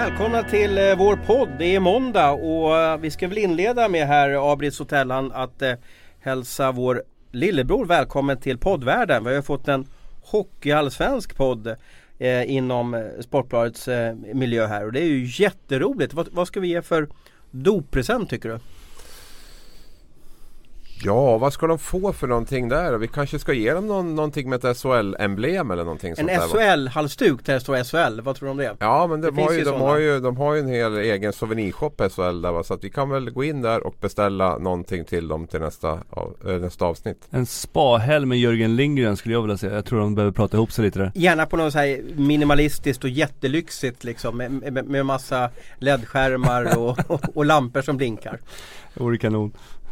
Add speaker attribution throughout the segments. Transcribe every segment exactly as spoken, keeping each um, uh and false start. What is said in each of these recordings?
Speaker 1: Välkomna till eh, vår podd. Det är måndag och eh, vi ska väl inleda med här Abris Hotellan att eh, hälsa vår lillebror välkommen till poddvärlden. Vi har fått en hockeyallsvensk podd eh, inom eh, Sportbladets eh, miljö här och det är ju jätteroligt. Vad, vad ska vi ge för doppresent tycker du?
Speaker 2: Ja, vad ska de få för någonting där? Vi kanske ska ge dem någon, någonting med ett S H L-emblem eller någonting sånt där.
Speaker 1: En S H L-halsduk där det står S H L, vad tror du om det?
Speaker 2: Ja, men det, det var ju, de, har ju, de har ju en hel egen souvenirshop S H L där, va? Så att vi kan väl gå in där och beställa någonting till dem till nästa, äh, nästa avsnitt.
Speaker 3: En spa-helg med Jörgen Lindgren skulle jag vilja säga. Jag tror de behöver prata ihop sig lite där.
Speaker 1: Gärna på något så här minimalistiskt och jättelyxigt liksom, med, med, med massa L E D-skärmar och, och, och lampor som blinkar.
Speaker 3: Det vore kanon.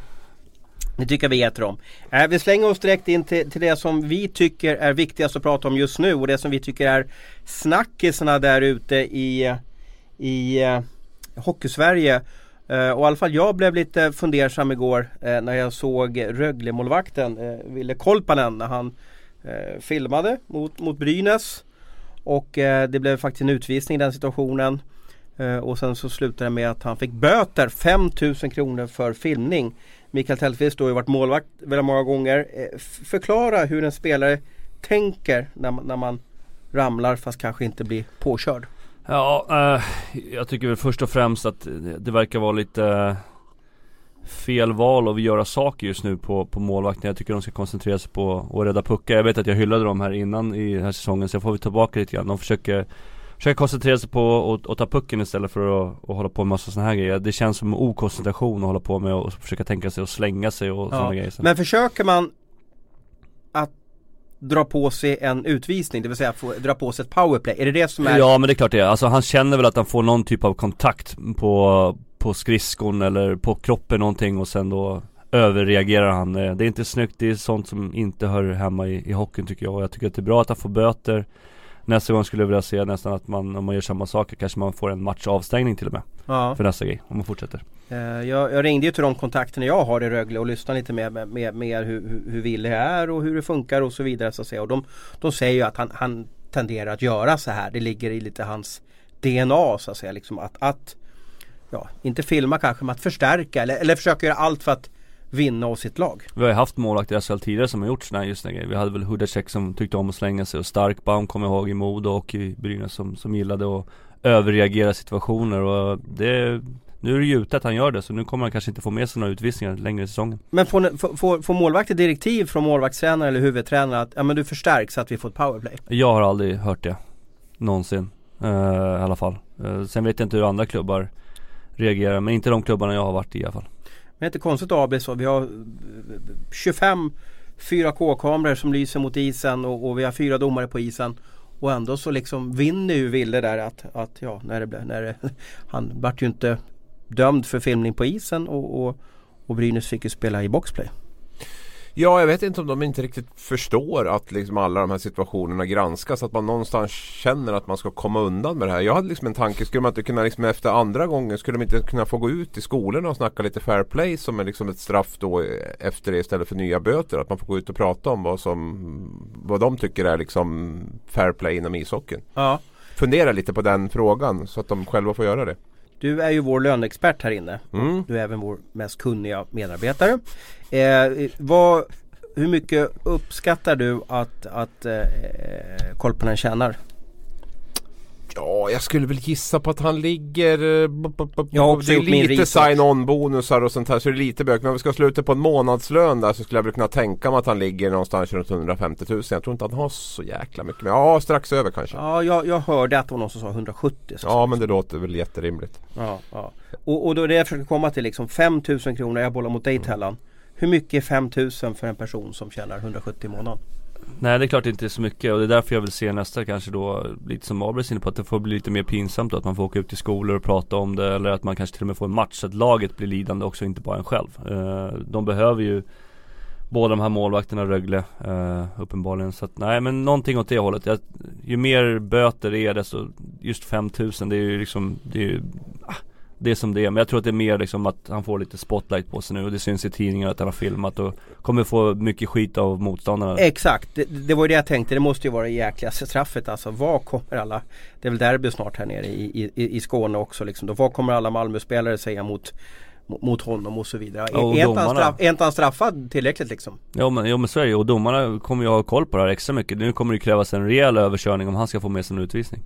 Speaker 1: Det tycker vi äter om. Äh, vi slänger oss direkt in till, till det som vi tycker är viktigast att prata om just nu. Och det som vi tycker är snackisarna där ute i, i uh, Hockeysverige. Uh, och i alla fall jag blev lite fundersam igår uh, när jag såg Rögle-målvakten uh, Ville Kolpanen när han uh, filmade mot, mot Brynäs. Och uh, det blev faktiskt en utvisning i den situationen. Uh, och sen så slutade det med att han fick böter fem tusen kronor för filmning. Mikael Tellqvist har ju varit målvakt väldigt många gånger. Eh, förklara hur en spelare tänker när man, när man ramlar fast kanske inte blir påkörd.
Speaker 3: Ja, eh, jag tycker väl först och främst att det, det verkar vara lite eh, fel val att göra saker just nu på, på målvakten. Jag tycker de ska koncentrera sig på att rädda puckar. Jag vet att jag hyllade dem här innan i den här säsongen så jag får vi tillbaka lite grann. De försöker Försöka koncentrera sig på att, att ta pucken istället för att, att hålla på med massa såna här grejer. Det känns som okoncentration att hålla på med och försöka tänka sig och slänga sig och ja. Såna grejer.
Speaker 1: Men försöker man att dra på sig en utvisning, det vill säga få, dra på sig ett powerplay, är det det som är...
Speaker 3: Ja, men det är klart det är. Alltså han känner väl att han får någon typ av kontakt på, på skridskon eller på kroppen någonting och sen då överreagerar han. Det är inte snyggt, det är sånt som inte hör hemma i, i hockeyn tycker jag. Och jag tycker att det är bra att han får böter. Nästa gång skulle jag vilja se nästan att man, om man gör samma saker kanske man får en matchavstängning till och med ja. För nästa grej, om man fortsätter.
Speaker 1: uh, jag, jag ringde ju till de kontakterna jag har i Rögle och lyssnade lite mer med, med, med hur, hur, hur Ville är och hur det funkar och så vidare så att säga. Och de, de säger ju att han, han tenderar att göra så här. Det ligger i lite hans D N A så att säga. Liksom att, att ja, inte filma kanske men att förstärka eller, eller försöka göra allt för att vinna av sitt lag.
Speaker 3: Vi har ju haft målvakter i S H L tidigare som har gjort såna här just grejer. Vi hade väl Hudacek som tyckte om att slänga sig och Starkbaum kommer jag ihåg i Modo och i Brynäs som, som gillade att överreagera situationer och det, nu är det ju ute att han gör det så nu kommer han kanske inte få med sig några utvisningar längre i säsongen. Men får, får, får, får målvakter direktiv från målvaktstränare eller huvudtränare att ja, men du förstärks så att vi får ett powerplay? Jag har aldrig hört det någonsin uh, i alla fall. Uh, sen vet jag inte hur andra klubbar reagerar men inte de klubbarna jag har varit i i alla fall.
Speaker 1: Men det är inte konstigt Abel så vi har tjugofem fyra K-kameror som lyser mot isen och, och vi har fyra domare på isen och ändå så liksom vinner ju Ville där att, att ja, när det blev, när det, han vart ju inte dömd för filmning på isen och, och, och Brynäs fick ju spela i boxplay.
Speaker 2: Ja, jag vet inte om de inte riktigt förstår att liksom alla de här situationerna granskas, att man någonstans känner att man ska komma undan med det här. Jag hade liksom en tanke, skulle man inte kunna liksom efter andra gången, skulle de inte kunna få gå ut i skolorna och snacka lite fair play som är liksom ett straff då efter det istället för nya böter, att man får gå ut och prata om vad som vad de tycker är liksom fair play inom ishockeyn.
Speaker 1: Ja.
Speaker 2: Fundera lite på den frågan så att de själva får göra det.
Speaker 1: Du är ju vår löneexpert här inne.
Speaker 2: Mm.
Speaker 1: Du är även vår mest kunniga medarbetare. Eh, vad, hur mycket uppskattar du att, att eh, Kolpanen tjänar?
Speaker 2: Ja, jag skulle väl gissa på att han ligger
Speaker 1: jag har också
Speaker 2: det är
Speaker 1: gjort min
Speaker 2: lite sign-on-bonusar och sånt här, så det är lite bök. Men om vi ska sluta på en månadslön där så skulle jag väl kunna tänka mig att han ligger någonstans runt hundrafemtio tusen. Jag tror inte att han har så jäkla mycket. Men ja, strax över kanske.
Speaker 1: Ja, jag, jag hörde att det var någon som sa hundrasjuttio. Så
Speaker 2: ja, så. Men det låter väl jätterimligt.
Speaker 1: Ja, ja. Och, och då är det jag försöker komma till liksom fem tusen kronor, jag bollar mot dig Tellan. Mm. Hur mycket är fem tusen för en person som tjänar hundrasjuttio i månaden?
Speaker 3: Nej, det är klart det inte är så mycket och det är därför jag vill se nästa kanske då lite som Abel inne på att det får bli lite mer pinsamt då, att man får åka ut till skolor och prata om det eller att man kanske till och med får en match så att laget blir lidande också, inte bara en själv. Uh, de behöver ju båda de här målvakterna Rögle uh, uppenbarligen så att nej men någonting åt det hållet. Jag, ju mer böter det är det så just fem tusen det är ju liksom det är ju, ah, det är som det är. Men jag tror att det är mer liksom att han får lite spotlight på sig nu och det syns i tidningar att han har filmat och kommer få mycket skit av motståndarna.
Speaker 1: Exakt, det, det var ju det jag tänkte. Det måste ju vara det jäkligaste straffet. Alltså vad kommer alla, det är väl derby snart här nere i, i, i Skåne också liksom. Då, vad kommer alla Malmö-spelare säga mot mot honom och så vidare.
Speaker 3: Ja, och
Speaker 1: är, inte han straff, är inte han straffad tillräckligt liksom?
Speaker 3: Ja men, ja men så är det, och domarna kommer ju ha koll på det här extra mycket. Nu kommer det krävas en rejäl överkörning om han ska få med sig en utvisning.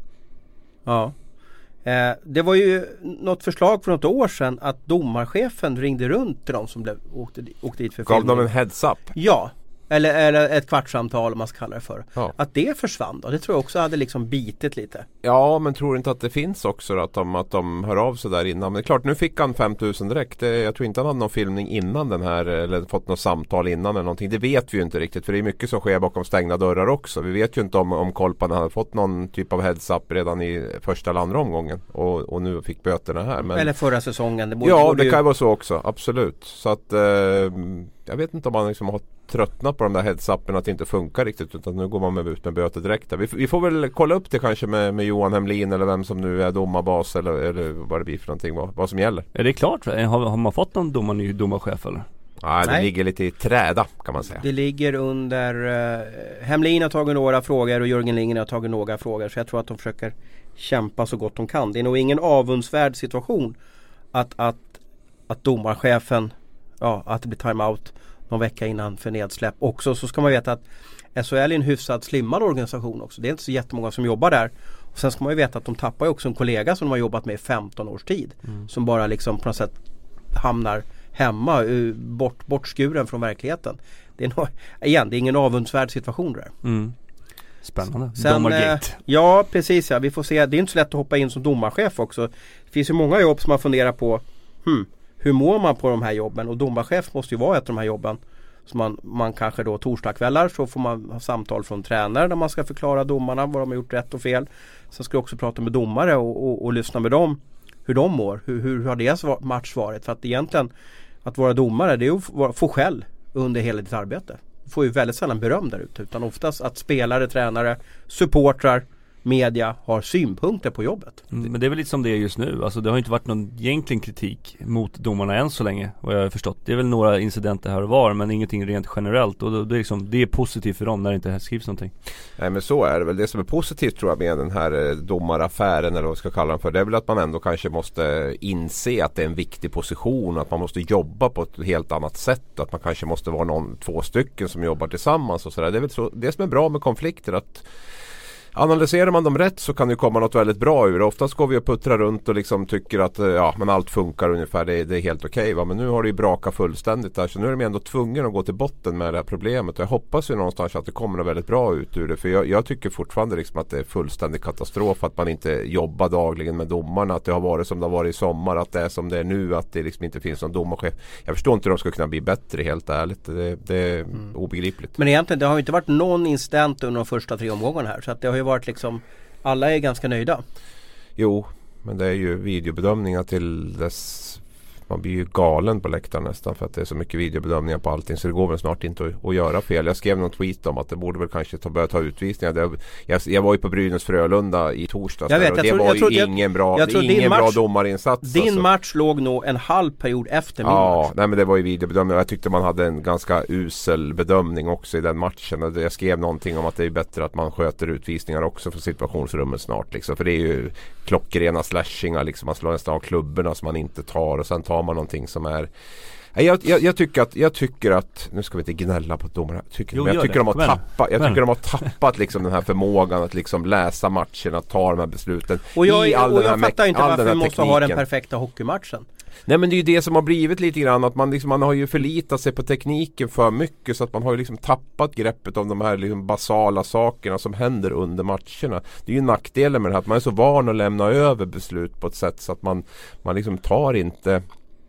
Speaker 1: Ja. Eh, det var ju något förslag för något år sedan att domarchefen ringde runt till de som blev, åkte, åkte dit för
Speaker 2: Gav
Speaker 1: filmning.
Speaker 2: dem en heads up?
Speaker 1: Ja. Eller, eller ett kvartssamtal om man ska kalla det för.
Speaker 2: Ja.
Speaker 1: Att det försvann då, det tror jag också hade liksom bitit lite.
Speaker 2: Ja, men tror inte att det finns också att de, att de hör av sig där innan. Men det är klart, nu fick han fem tusen direkt. Det, jag tror inte han hade någon filmning innan den här, eller fått något samtal innan eller någonting. Det vet vi ju inte riktigt, för det är mycket som sker bakom stängda dörrar också. Vi vet ju inte om, om Kolpan hade fått någon typ av heads up redan i första eller andra omgången. Och, och nu fick böterna här. Men...
Speaker 1: Eller förra säsongen. Det borde,
Speaker 2: ja,
Speaker 1: borde
Speaker 2: det
Speaker 1: ju...
Speaker 2: kan ju vara så också, absolut. Så att eh, jag vet inte om man liksom har tröttnat på de där heads-upen att det inte funkar riktigt, utan nu går man med ut med böter direkt. Vi, vi får väl kolla upp det kanske med, med Johan Hemlin eller vem som nu är domarbas eller, eller vad det blir för någonting, vad, vad som gäller.
Speaker 3: Är det klart? Har, har man fått någon domar, ny domarchef eller?
Speaker 2: Nej, det
Speaker 1: Nej.
Speaker 2: ligger lite i träda kan man säga.
Speaker 1: Det ligger under uh, Hemlin har tagit några frågor och Jörgen Lingen har tagit några frågor, så jag tror att de försöker kämpa så gott de kan. Det är nog ingen avundsvärd situation att, att, att domarchefen, ja, att det blir timeout någon vecka innan för nedsläpp. Också så ska man veta att S H L är en hyfsat slimmad organisation också. Det är inte så jättemånga som jobbar där. Och sen ska man ju veta att de tappar ju också en kollega som de har jobbat med i femton års tid. Mm. Som bara liksom på något sätt hamnar hemma, bort, bortskuren från verkligheten. Det är, nog, igen, det är ingen avundsvärd situation där.
Speaker 3: Mm. Spännande.
Speaker 1: Sen,
Speaker 3: Domargate.
Speaker 1: Eh, ja, precis. Ja. Vi får se. Det är inte så lätt att hoppa in som domarchef också. Det finns ju många jobb som man funderar på. Hmm, hur mår man på de här jobben? Och domarchef måste ju vara ett av de här jobben. Så man, man kanske då torsdagskvällar så får man ha samtal från tränare där man ska förklara domarna vad de har gjort rätt och fel. Sen ska jag också prata med domare och, och, och lyssna med dem hur de mår. Hur, hur har deras match varit? För att egentligen att vara domare, det är att få skäll under hela ditt arbete. Du får ju väldigt sällan beröm där ute, utan oftast att spelare, tränare, supportrar, media har synpunkter på jobbet.
Speaker 3: Mm, men det är väl lite som det är just nu. Alltså det har inte varit någon egentligen kritik mot domarna än så länge, vad jag har förstått. Det är väl några incidenter här och var, men ingenting rent generellt. Och det är, liksom, det är positivt för dem när det inte skrivs någonting.
Speaker 2: Nej, men så är det väl. Det som är positivt tror jag med den här domaraffären, eller vad vi ska kalla den för, det är väl att man ändå kanske måste inse att det är en viktig position, att man måste jobba på ett helt annat sätt, att man kanske måste vara någon, två stycken som jobbar tillsammans och sådär. Det är väl så, det som är bra med konflikter, att analyserar man dem rätt så kan det komma något väldigt bra ur. Oftast går vi och puttrar runt och liksom tycker att ja, men allt funkar ungefär, det är, det är helt okej, va? Men nu har det ju brakat fullständigt där, så nu är de ändå tvungna att gå till botten med det här problemet. Och jag hoppas ju någonstans att det kommer något väldigt bra ut ur det, för jag, jag tycker fortfarande liksom att det är fullständig katastrof att man inte jobbar dagligen med domarna, att det har varit som det har varit i sommar, att det är som det är nu, att det liksom inte finns någon domarchef. Jag förstår inte hur de ska kunna bli bättre, helt ärligt. Det, det är mm. obegripligt.
Speaker 1: Men egentligen, det har ju inte varit någon incident under de första tre omgångarna här, så att det har ju varit liksom, alla är ganska nöjda.
Speaker 2: Jo, men det är ju videobedömningar till dess. Man blir ju galen på läktaren nästan, för att det är så mycket videobedömningar på allting, så det går väl snart inte att, att göra fel. Jag skrev någon tweet om att det borde väl kanske ta, börja ta utvisningar. Det, jag, jag var ju på Brynäs Frölunda i torsdags,
Speaker 1: jag vet,
Speaker 2: och
Speaker 1: jag
Speaker 2: det
Speaker 1: tror,
Speaker 2: var
Speaker 1: jag
Speaker 2: ju
Speaker 1: tror,
Speaker 2: ingen
Speaker 1: jag,
Speaker 2: bra,
Speaker 1: jag tror
Speaker 2: ingen
Speaker 1: match,
Speaker 2: bra domarinsats.
Speaker 1: Din
Speaker 2: alltså.
Speaker 1: match låg nog en halv period efter min
Speaker 2: ja,
Speaker 1: match.
Speaker 2: Nej, men det var ju videobedömning. Jag tyckte man hade en ganska usel bedömning också i den matchen. Och jag skrev någonting om att det är bättre att man sköter utvisningar också för situationsrummet snart. Liksom. För det är ju klockrena slashingar. Liksom. Man slår nästan av klubborna som man inte tar, och sen tar man någonting som är... Jag, jag, jag, tycker att, jag tycker att, nu ska vi inte gnälla på domarna, tycker, jo, men jag tycker det. de har men, tappat, jag men. tycker de har tappat liksom den här förmågan att liksom läsa matchen, att ta de här besluten.
Speaker 1: Och jag,
Speaker 2: i all
Speaker 1: och
Speaker 2: den här
Speaker 1: jag fattar inte varför vi måste
Speaker 2: tekniken.
Speaker 1: ha den perfekta hockeymatchen.
Speaker 2: Nej, men det är ju det som har blivit lite grann, att man, liksom, man har ju förlitat sig på tekniken för mycket, så att man har ju liksom tappat greppet om de här liksom basala sakerna som händer under matcherna. Det är ju nackdelen med det här, att man är så van att lämna över beslut på ett sätt så att man, man liksom tar inte...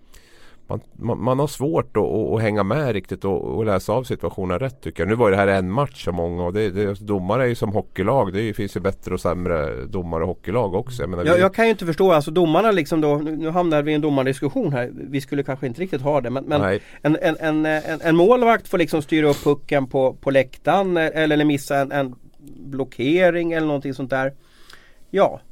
Speaker 2: Man, man, man har svårt att, att, att hänga med riktigt och, och läsa av situationen rätt, tycker jag. Nu var det här en match så många, och det, det, domare är ju som hockeylag. Det finns ju bättre och sämre domare och hockeylag också. Jag, menar,
Speaker 1: jag,
Speaker 2: vi...
Speaker 1: jag kan ju inte förstå, alltså domarna liksom då, nu, nu hamnar vi i en domardiskussion här. Vi skulle kanske inte riktigt ha det, men, men en, en, en, en, en målvakt får liksom styra upp pucken på, på läktaren eller, eller missa en, en blockering eller någonting sånt där. Ja,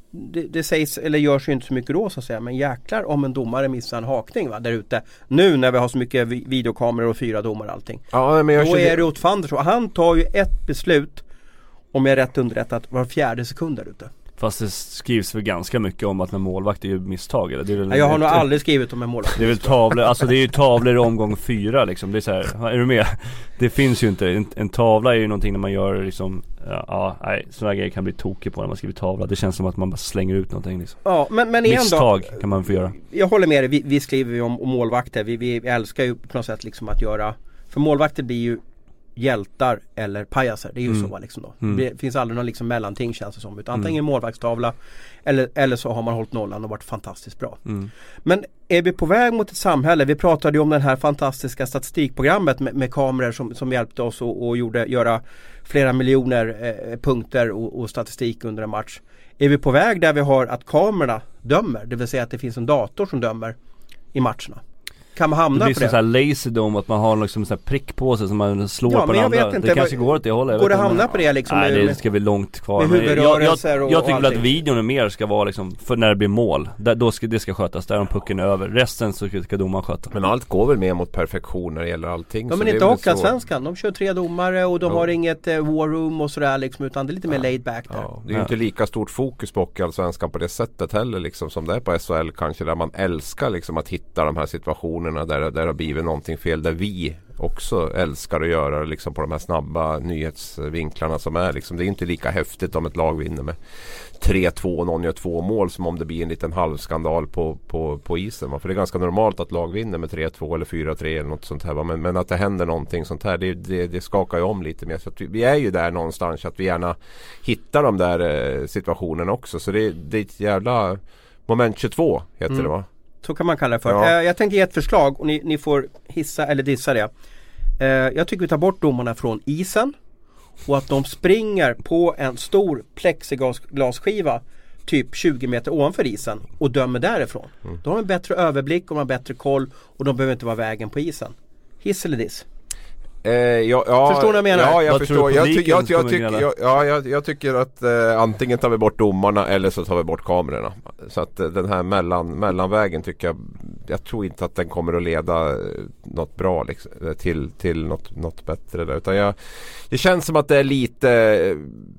Speaker 1: det, det sägs, eller görs ju inte så mycket då så att säga, men jäklar om en domare missar en hakning va, där ute. Nu när vi har så mycket videokameror och fyra domare och allting.
Speaker 2: Ja, men jag
Speaker 1: då
Speaker 2: känner...
Speaker 1: är det åt Fanders. Han tar ju ett beslut, om jag är rätt underrättat, var fjärde sekund där ute.
Speaker 3: Fast det skrivs väl ganska mycket om att en målvakt är ju misstag eller? Det är väl,
Speaker 1: ja, jag har nog aldrig skrivit om en målvakt.
Speaker 3: Det är väl tavlor, alltså det är ju tavlor i omgång fyra liksom. Det är så här, är du med? Det finns ju inte, en, en tavla är ju någonting när man gör liksom, ja, ja nej, sådana grejer kan bli tokig på när man skriver tavla. Det känns som att man bara slänger ut någonting liksom.
Speaker 1: Ja, men, men igen
Speaker 3: misstag
Speaker 1: då,
Speaker 3: kan man få göra.
Speaker 1: Jag håller med dig, vi, vi skriver ju om, om målvakter, vi, vi älskar ju på något sätt liksom att göra, för målvakter blir ju hjältar eller pajaser, det är ju mm. så liksom då. Mm. Det finns aldrig någon liksom mellanting känns det som, utan antingen mm. målvaktstavla eller, eller så har man hållit nollan och varit fantastiskt bra. Mm. Men är vi på väg mot ett samhälle, vi pratade ju om det här fantastiska statistikprogrammet med, med kameror som, som hjälpte oss och, och gjorde, göra flera miljoner eh, punkter och, och statistik under en match. Är vi på väg där vi har att kamerorna dömer, det vill säga att det finns en dator som dömer i matcherna? Kan man hamna
Speaker 3: det blir
Speaker 1: på det?
Speaker 3: Så här laserdom, att man har liksom så här prick på sig som man slår
Speaker 1: ja,
Speaker 3: på den andra.
Speaker 1: Inte,
Speaker 3: det kanske går åt det hållet.
Speaker 1: Går det hamna på det liksom?
Speaker 3: Nej,
Speaker 1: med,
Speaker 3: det ska bli långt kvar.
Speaker 1: Med huvudrörelser
Speaker 3: jag, jag,
Speaker 1: och
Speaker 3: jag tycker väl att
Speaker 1: allting.
Speaker 3: videon är mer ska vara liksom, för när det blir mål. Där, då ska det ska skötas, där om pucken är över. Resten så ska domaren sköta.
Speaker 2: Men allt går väl mer mot perfektion när det gäller allting.
Speaker 1: Ja, men inte Hockeyallsvenskan. De kör tre domare och de ja. har inget eh, war room och sådär liksom, utan det är lite mer ja. laid back där. Ja.
Speaker 2: Det är ju ja. inte lika stort fokus på Hockeyallsvenskan på det sättet heller liksom, som det är på S H L kanske, där man älskar liksom att hitta de här situationerna där, där det har blivit någonting fel, där vi också älskar att göra liksom på de här snabba nyhetsvinklarna som är liksom. Det är inte lika häftigt om ett lag vinner med tre två och någon gör två mål som om det blir en liten halvskandal på, på, på isen. För det är ganska normalt att lag vinner med tre två eller fyra tre eller något sånt här. Men, men att det händer någonting sånt här, det, det, det skakar ju om lite mer. Så att vi, vi är ju där någonstans att vi gärna hittar de där eh, situationerna också. Så det, det är ett jävla moment tjugotvå heter mm. det va?
Speaker 1: Så kan man kalla det för.
Speaker 2: Ja.
Speaker 1: Eh, jag tänkte ge ett förslag och ni, ni får hissa eller dissa det. Eh, jag tycker vi tar bort domarna från isen och att de springer på en stor plexiglasskiva typ tjugo meter ovanför isen och dömer därifrån. Mm. De har en bättre överblick och de har bättre koll och de behöver inte vara vägen på isen. Hiss eller diss?
Speaker 2: Eh, ja, ja,
Speaker 1: förstår du vad jag menar?
Speaker 2: Ja, jag
Speaker 3: vad
Speaker 2: förstår. Jag, ty- jag, jag, tyck-
Speaker 3: jag,
Speaker 2: jag, ja, jag, jag tycker att eh, antingen tar vi bort domarna eller så tar vi bort kamerorna. Så att eh, den här mellan, mellanvägen tycker jag, jag tror inte att den kommer att leda eh, något bra liksom, till, till något, något bättre där. Utan jag, det känns som att det är lite, eh,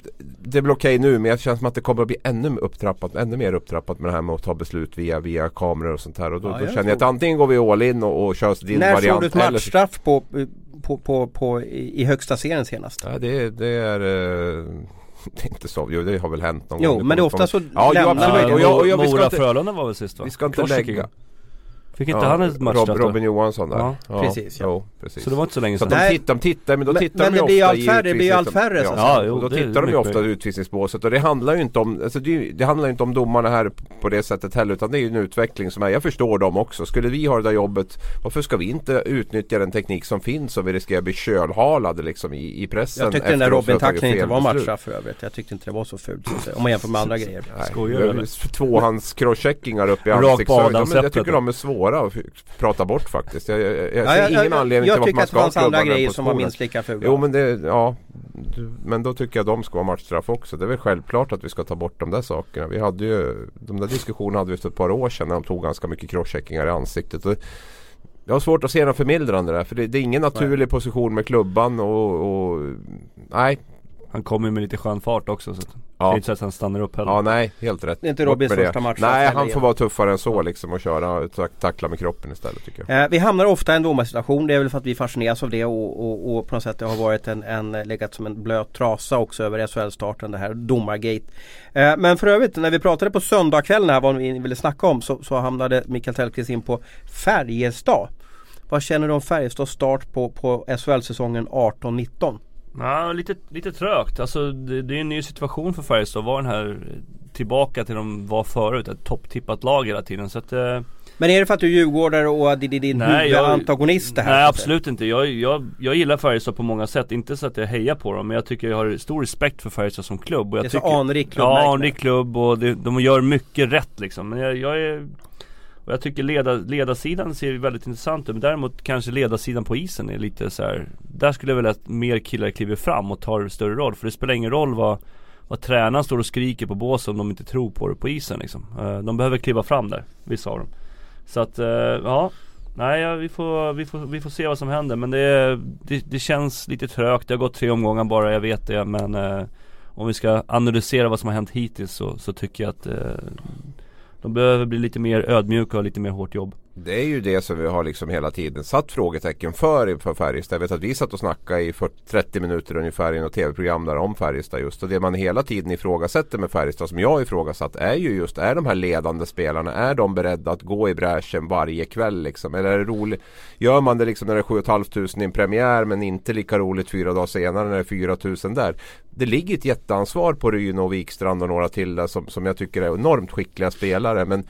Speaker 2: det blir okej nu, men det känns som att det kommer att bli ännu upptrappat, ännu mer upptrappat med det här med att ta beslut via, via kameror och sånt här. Och då,
Speaker 1: ja,
Speaker 2: då
Speaker 1: jag
Speaker 2: känner jag att antingen går vi all in och, och kör din
Speaker 1: när
Speaker 2: variant.
Speaker 1: När såg du ett matchstraff på På, på, på, i, i högsta serien senast?
Speaker 2: Ja, det, det är uh, det är inte så, jo, det har väl hänt någon
Speaker 1: jo,
Speaker 2: gång.
Speaker 1: Jo, men det är ofta så
Speaker 2: ja,
Speaker 1: lämnar
Speaker 2: ja,
Speaker 3: ja,
Speaker 2: och jag, och jag,
Speaker 3: Mora Frölunda var väl sist va?
Speaker 2: Vi ska inte lägga.
Speaker 3: Fick inte
Speaker 2: ja,
Speaker 3: han ett matchstraff
Speaker 2: Rob, Robin Johansson där.
Speaker 3: Ja,
Speaker 2: ja
Speaker 1: precis, ja.
Speaker 2: Jo, precis.
Speaker 3: Så det var inte så länge sedan.
Speaker 2: Så de tittar, de tittar, men då
Speaker 1: men,
Speaker 2: tittar
Speaker 1: men
Speaker 2: de ju
Speaker 1: det blir
Speaker 2: ofta
Speaker 1: allt färre, det blir ju allt färre
Speaker 2: ja,
Speaker 1: så
Speaker 3: ja, jo,
Speaker 2: och då
Speaker 3: det,
Speaker 2: tittar
Speaker 3: det
Speaker 2: de ju ofta i utvisningsbåset och det handlar ju inte om alltså det, det handlar ju inte om domarna här på det sättet heller, utan det är ju en utveckling som är, jag förstår dem också. Skulle vi ha det där jobbet, varför ska vi inte utnyttja den teknik som finns och vi riskerar att bli kölhalade liksom i, i pressen?
Speaker 1: Jag tyckte den där Robin-tacklingen inte var matchstraff för övrigt. Jag tyckte inte det var så fult så, om man jämför med andra grejer.
Speaker 2: Skojar tvåhands crosscheckingar upp i ansiktsögat. Jag tycker de är svåra att prata bort faktiskt. Jag, jag, jag
Speaker 1: ja,
Speaker 2: ser
Speaker 1: jag,
Speaker 2: ingen
Speaker 1: jag,
Speaker 2: anledning
Speaker 1: jag
Speaker 2: till varför man ska
Speaker 1: ha klubban. Jag tycker att det fanns andra grejer som var minst lika fula.
Speaker 2: Jo, men det, ja, men då tycker jag de ska vara matchstraff också. Det är väl självklart att vi ska ta bort de där sakerna. Vi hade ju, de där diskussionerna hade vi för ett par år sedan när de tog ganska mycket crosscheckingar i ansiktet. Och jag har svårt att se någon förmildrande där, för det, det är ingen naturlig nej. position med klubban och, och nej.
Speaker 3: Han kommer med lite skön fart också så
Speaker 2: ja.
Speaker 3: det är inte så att han stannar upp heller.
Speaker 2: Ja, nej, helt rätt.
Speaker 1: Det är inte Robins första match.
Speaker 2: Nej, han får vara tuffare än så liksom och köra tackla med kroppen istället tycker jag.
Speaker 1: Eh, vi hamnar ofta i en domarsituation. Det är väl för att vi fascineras av det och, och, och på något sätt det har varit en, en legat som en blöt trasa också över S H L-starten, det här domargate. Eh, men för övrigt, när vi pratade på söndagskvällen här vad vi ville snacka om så, så hamnade Mikael Tellqvist in på Färjestad. Vad känner du om Färjestads start på, på S H L-säsongen arton nitton?
Speaker 3: Ja, lite, lite trögt. Alltså, det, det är en ny situation för Färjestad. Var den här tillbaka till de var förut. Ett topptippat lag hela tiden. Så att, eh...
Speaker 1: Men är det för att du är djurgårdare och det är din huvudantagonist det här?
Speaker 3: Nej, absolut inte. Jag, jag, jag gillar Färjestad på många sätt. Inte så att jag hejar på dem, men jag tycker jag har stor respekt för Färjestad som klubb. Och jag
Speaker 1: det är
Speaker 3: tycker,
Speaker 1: så anrik klubb.
Speaker 3: Ja, anrik klubb och det, de gör mycket rätt liksom. Men jag, jag är... Och jag tycker leda, ledarsidan ser väldigt intressant ut. Men däremot kanske ledarsidan på isen är lite så här. Där skulle jag vilja att mer killar kliver fram och tar större roll. För det spelar ingen roll vad, vad tränaren står och skriker på båsen om de inte tror på det på isen liksom. uh, De behöver kliva fram där, vissa av dem. Så att, uh, ja Nej, ja, vi, får, vi, får, vi får se vad som händer. Men det, det, det känns lite trögt. Det har gått tre omgångar bara, jag vet det. Men uh, om vi ska analysera vad som har hänt hittills så, så tycker jag att uh, de behöver bli lite mer ödmjuka och lite mer hårt jobb.
Speaker 2: Det är ju det som vi har liksom hela tiden satt frågetecken för inför Färjestad. Jag vet att vi satt och snackade i fyrtio till trettio minuter ungefär i något tv-program där om Färjestad just. Och det man hela tiden ifrågasätter med Färjestad, som jag ifrågasatt, är ju just, är de här ledande spelarna, är de beredda att gå i bräschen varje kväll liksom? Eller är det roligt? Gör man det liksom när det är sju tusen femhundra i en premiär men inte lika roligt fyra dagar senare när det är fyra tusen där? Det ligger ett jätteansvar på Ryno och Wikstrand och några till där som, som jag tycker är enormt skickliga spelare, men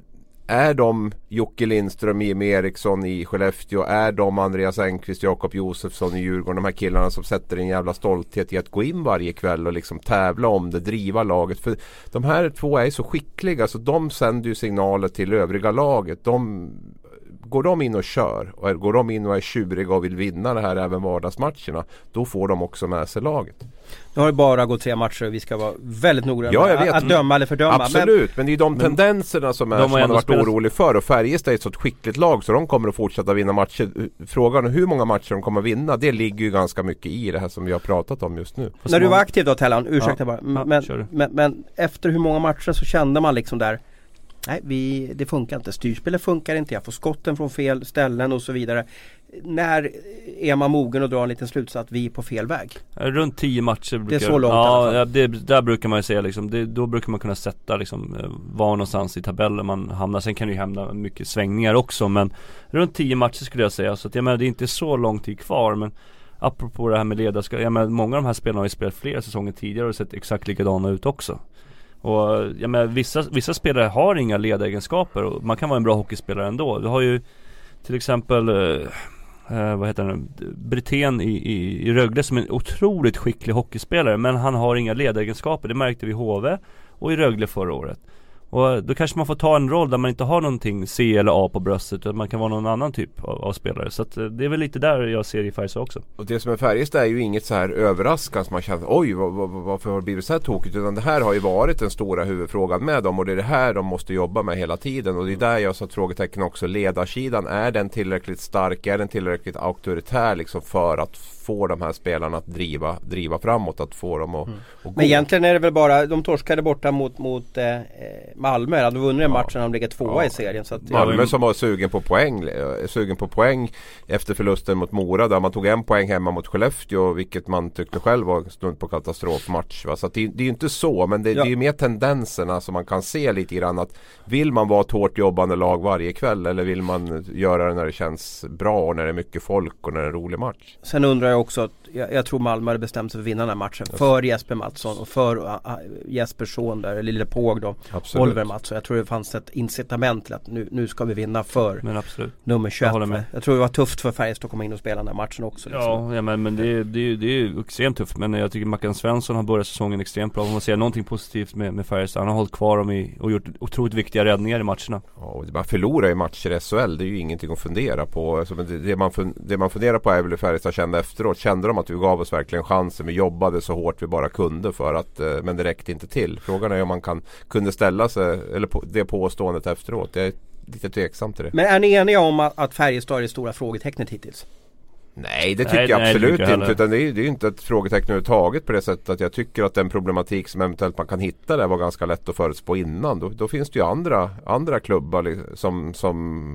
Speaker 2: är de Jocke Lindström, Jim Eriksson i Skellefteå, är de Andreas Engqvist, Jakob Josefsson i Djurgården, de här killarna som sätter en jävla stolthet i att gå in varje kväll och liksom tävla om det, driva laget? För de här två är så skickliga så de sänder ju signaler till övriga laget. De, går de in och kör och går de in och är tjuriga och vill vinna det här även vardagsmatcherna, då får de också med sig laget.
Speaker 1: Nu har det bara gått tre matcher och vi ska vara väldigt noggranna
Speaker 2: ja, jag vet.
Speaker 1: att döma eller fördöma.
Speaker 2: Absolut, men, men det är ju de tendenserna som, är, som man har varit
Speaker 3: spelat...
Speaker 2: orolig för. Och Färjestad är ett så skickligt lag så de kommer att fortsätta vinna matcher. Frågan hur många matcher de kommer att vinna, det ligger ju ganska mycket i det här som vi har pratat om just nu.
Speaker 1: När du var aktiv då, Tellan, ursäkta
Speaker 3: ja.
Speaker 1: bara,
Speaker 3: ja,
Speaker 1: men, men, men efter hur många matcher så kände man liksom där, nej, vi, det funkar inte. Styrspelet funkar inte. Jag får skotten från fel ställen och så vidare. När är man mogen och drar en liten slutsats att vi är på fel väg?
Speaker 3: Runt tio matcher brukar,
Speaker 1: det är så långt
Speaker 3: ja, ja det, där brukar man ju säga liksom, det, då brukar man kunna sätta liksom, var någonstans i tabellen man hamnar. Sen kan det ju hända mycket svängningar också, men runt tio matcher skulle jag säga. Så att, jag menar, det är inte så lång tid kvar, men apropå det här med ledarskap, jag menar, många av de här spelarna har ju spelat flera säsonger tidigare och sett exakt likadana ut också. Och jag menar, vissa, vissa spelare har inga ledaregenskaper och man kan vara en bra hockeyspelare ändå. Du har ju till exempel eh, vad heter han, Brithén i, i, i Rögle som är en otroligt skicklig hockeyspelare, men han har inga ledaregenskaper. Det märkte vi i H V och i Rögle förra året. Och då kanske man får ta en roll där man inte har någonting C eller A på bröstet, utan man kan vara någon annan typ av, av spelare. Så att det är väl lite där jag ser i Färjestad också.
Speaker 2: Och det som är Färjestad är ju inget så här överraskande som man känner, oj vad, vad, varför har det blivit så här tokigt, utan det här har ju varit den stora huvudfrågan med dem och det är det här de måste jobba med hela tiden. Och det är där jag satt frågetecken också. Ledarsidan, är den tillräckligt stark, är den tillräckligt auktoritär liksom för att få de här spelarna att driva, driva framåt, att få dem att, mm. att gå.
Speaker 1: Men egentligen är det väl bara, de torskade borta mot, mot eh, Malmö, hade vunnit en match när de ligger tvåa ja. i serien. Så att,
Speaker 2: Malmö ja. som var sugen på poäng sugen på poäng efter förlusten mot Mora, där man tog en poäng hemma mot Skellefteå, vilket man tyckte själv var stund på katastrofmatch. Va? Så att det, det är ju inte så, men det, ja. det är ju mer tendenserna som man kan se lite grann, att vill man vara ett hårt jobbande lag varje kväll, eller vill man göra det när det känns bra och när det är mycket folk och när det är en rolig match.
Speaker 1: Sen undrar jag också, att jag, jag tror Malmö hade bestämt sig för att vinna den här matchen yes. för Jesper Mattsson och för uh, Jespers son där, Lille Påg då, absolut. Oliver Mattsson. Jag tror det fanns ett incitament till att nu, nu ska vi vinna för
Speaker 3: men absolut.
Speaker 1: nummer tjugoett. Jag, med. jag tror det var tufft för Färjestad att komma in och spela den här matchen också. Liksom.
Speaker 3: Ja, ja, men, men det, är, det, är, det är ju extremt tufft, men jag tycker Mackan Svensson har börjat säsongen extremt bra. Om man säger någonting positivt med, med Färjestad, han har hållit kvar dem i, och gjort otroligt viktiga räddningar i matcherna.
Speaker 2: Ja, och man förlorar i matcher i S H L, det är ju ingenting att fundera på. Alltså, det, det, man fun, det man funderar på är väl Färjestad kände efteråt. Kände de att vi gav oss verkligen chansen? Vi jobbade så hårt vi bara kunde för att, men det räckte inte till. Frågan är om man kan, kunde ställa sig, eller på, det påståendet efteråt. Jag är lite tveksam till det.
Speaker 1: Men är ni eniga om att, att Färjestad är det stora frågetecknet hittills?
Speaker 2: Nej, det tycker
Speaker 3: nej,
Speaker 2: jag
Speaker 3: nej,
Speaker 2: absolut
Speaker 3: jag
Speaker 2: inte, utan det är, det är ju inte ett frågetecken överhuvudtaget på det sättet att jag tycker att den problematik som eventuellt man kan hitta där var ganska lätt att förutspå innan. Då, då finns det ju andra, andra klubbar som, som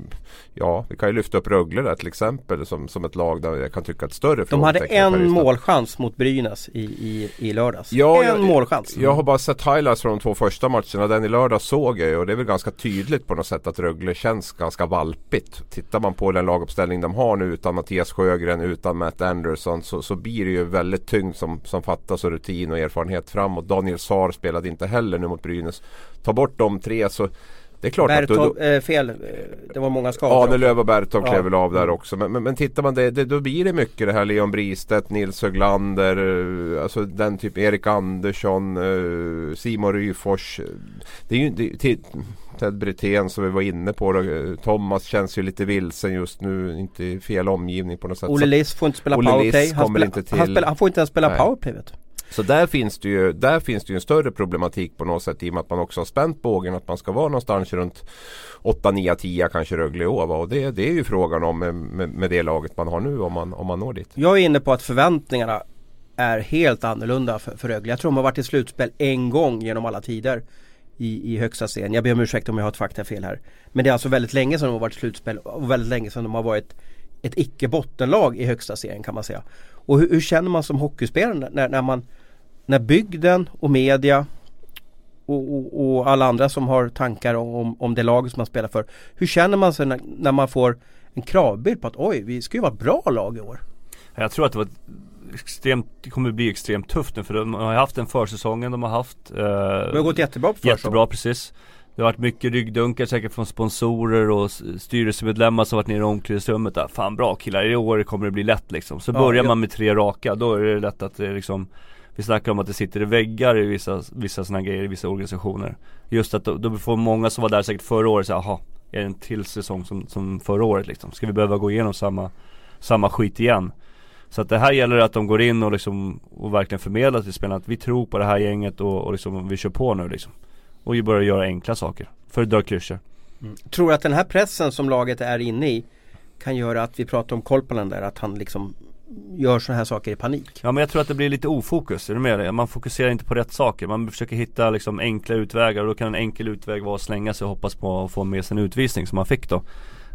Speaker 2: ja, vi kan ju lyfta upp Rögle där till exempel som, som ett lag där jag kan tycka ett större
Speaker 1: frågetecken. De hade en målchans mot Brynäs i, i, i lördags.
Speaker 2: Ja,
Speaker 1: en
Speaker 2: jag,
Speaker 1: målchans.
Speaker 2: Jag har bara sett highlights från de två första matcherna. Den i lördags såg jag, och det är väl ganska tydligt på något sätt att Rögle känns ganska valpigt. Tittar man på den laguppställning de har nu utan Mattias Sjögren, utan Matt Anderson, så, så blir det ju väldigt tyngd som, som fattas och rutin och erfarenhet framåt. Daniel Saar spelade inte heller nu mot Brynäs. Ta bort de tre så det är klart
Speaker 1: Bertov,
Speaker 2: att då,
Speaker 1: äh, fel, det var många skador.
Speaker 2: Ahnelöv och Bertov
Speaker 1: ja.
Speaker 2: klev väl av där också. Men, men, men tittar man det, det, då blir det mycket det här Leon Bristedt, Nils Höglander, alltså den typ Erik Andersson, uh, Simon Ryfors. Det är ju det, till, Ted Brithén som vi var inne på då. Thomas känns ju lite vilsen just nu, inte i fel omgivning på något sätt.
Speaker 1: Olle Liss får inte spela powerplay. Han, spela,
Speaker 2: inte till.
Speaker 1: Han, spela, han får inte ens spela Nej. powerplay, vet du.
Speaker 2: Så där finns det ju, där finns det ju en större problematik på något sätt i och med att man också har spänt bågen att man ska vara någonstans runt åtta, nio, tio kanske Rögle och och det, det är ju frågan om med, med, med det laget man har nu om man, om man når dit.
Speaker 1: Jag är inne på att förväntningarna är helt annorlunda för, för Rögle. Jag tror de har varit i slutspel en gång genom alla tider i, i högsta serien. Jag ber om ursäkt om jag har ett faktafel här. Men det är alltså väldigt länge sedan de har varit i slutspel och väldigt länge sedan de har varit ett icke-bottenlag i högsta serien kan man säga. Och hur, hur känner man som hockeyspelare när, när man när bygden och media och, och, och alla andra som har tankar om, om det laget som man spelar för. Hur känner man sig när, när man får en kravbild på att oj, vi ska ju vara ett bra lag i år?
Speaker 3: Jag tror att det var extremt, det kommer bli extremt tufft nu för de har haft en försäsongen de har haft. Eh,
Speaker 1: det har gått jättebra på försäsongen.
Speaker 3: Jättebra, precis. Det har varit mycket ryggdunkar säkert från sponsorer och styrelsemedlemmar som varit nere i omklädningsrummet där. Fan bra killar, i år kommer det bli lätt liksom. Så ja, börjar ja. man med tre raka, då är det lätt att det liksom, vi snackar om att det sitter i väggar i vissa, vissa såna grejer i vissa organisationer. Just att då, då får många som var där säkert förra året säga, jaha, är det en till säsong som, som förra året liksom? Ska vi behöva gå igenom samma, samma skit igen? Så att det här gäller att de går in och, liksom, och verkligen förmedlar till spelarna att vi tror på det här gänget och, och liksom, vi kör på nu liksom. Och vi börjar göra enkla saker för att dra klyschor.
Speaker 1: Mm. Tror du att den här pressen som laget är inne i kan göra att vi pratar om Kolpanen där, att han liksom gör såna här saker i panik?
Speaker 3: Ja, men jag tror att det blir lite ofokus, är du med det? Man fokuserar inte på rätt saker. Man försöker hitta liksom enkla utvägar och då kan en enkel utväg vara att slänga sig och hoppas på att få med sin utvisning som man fick då.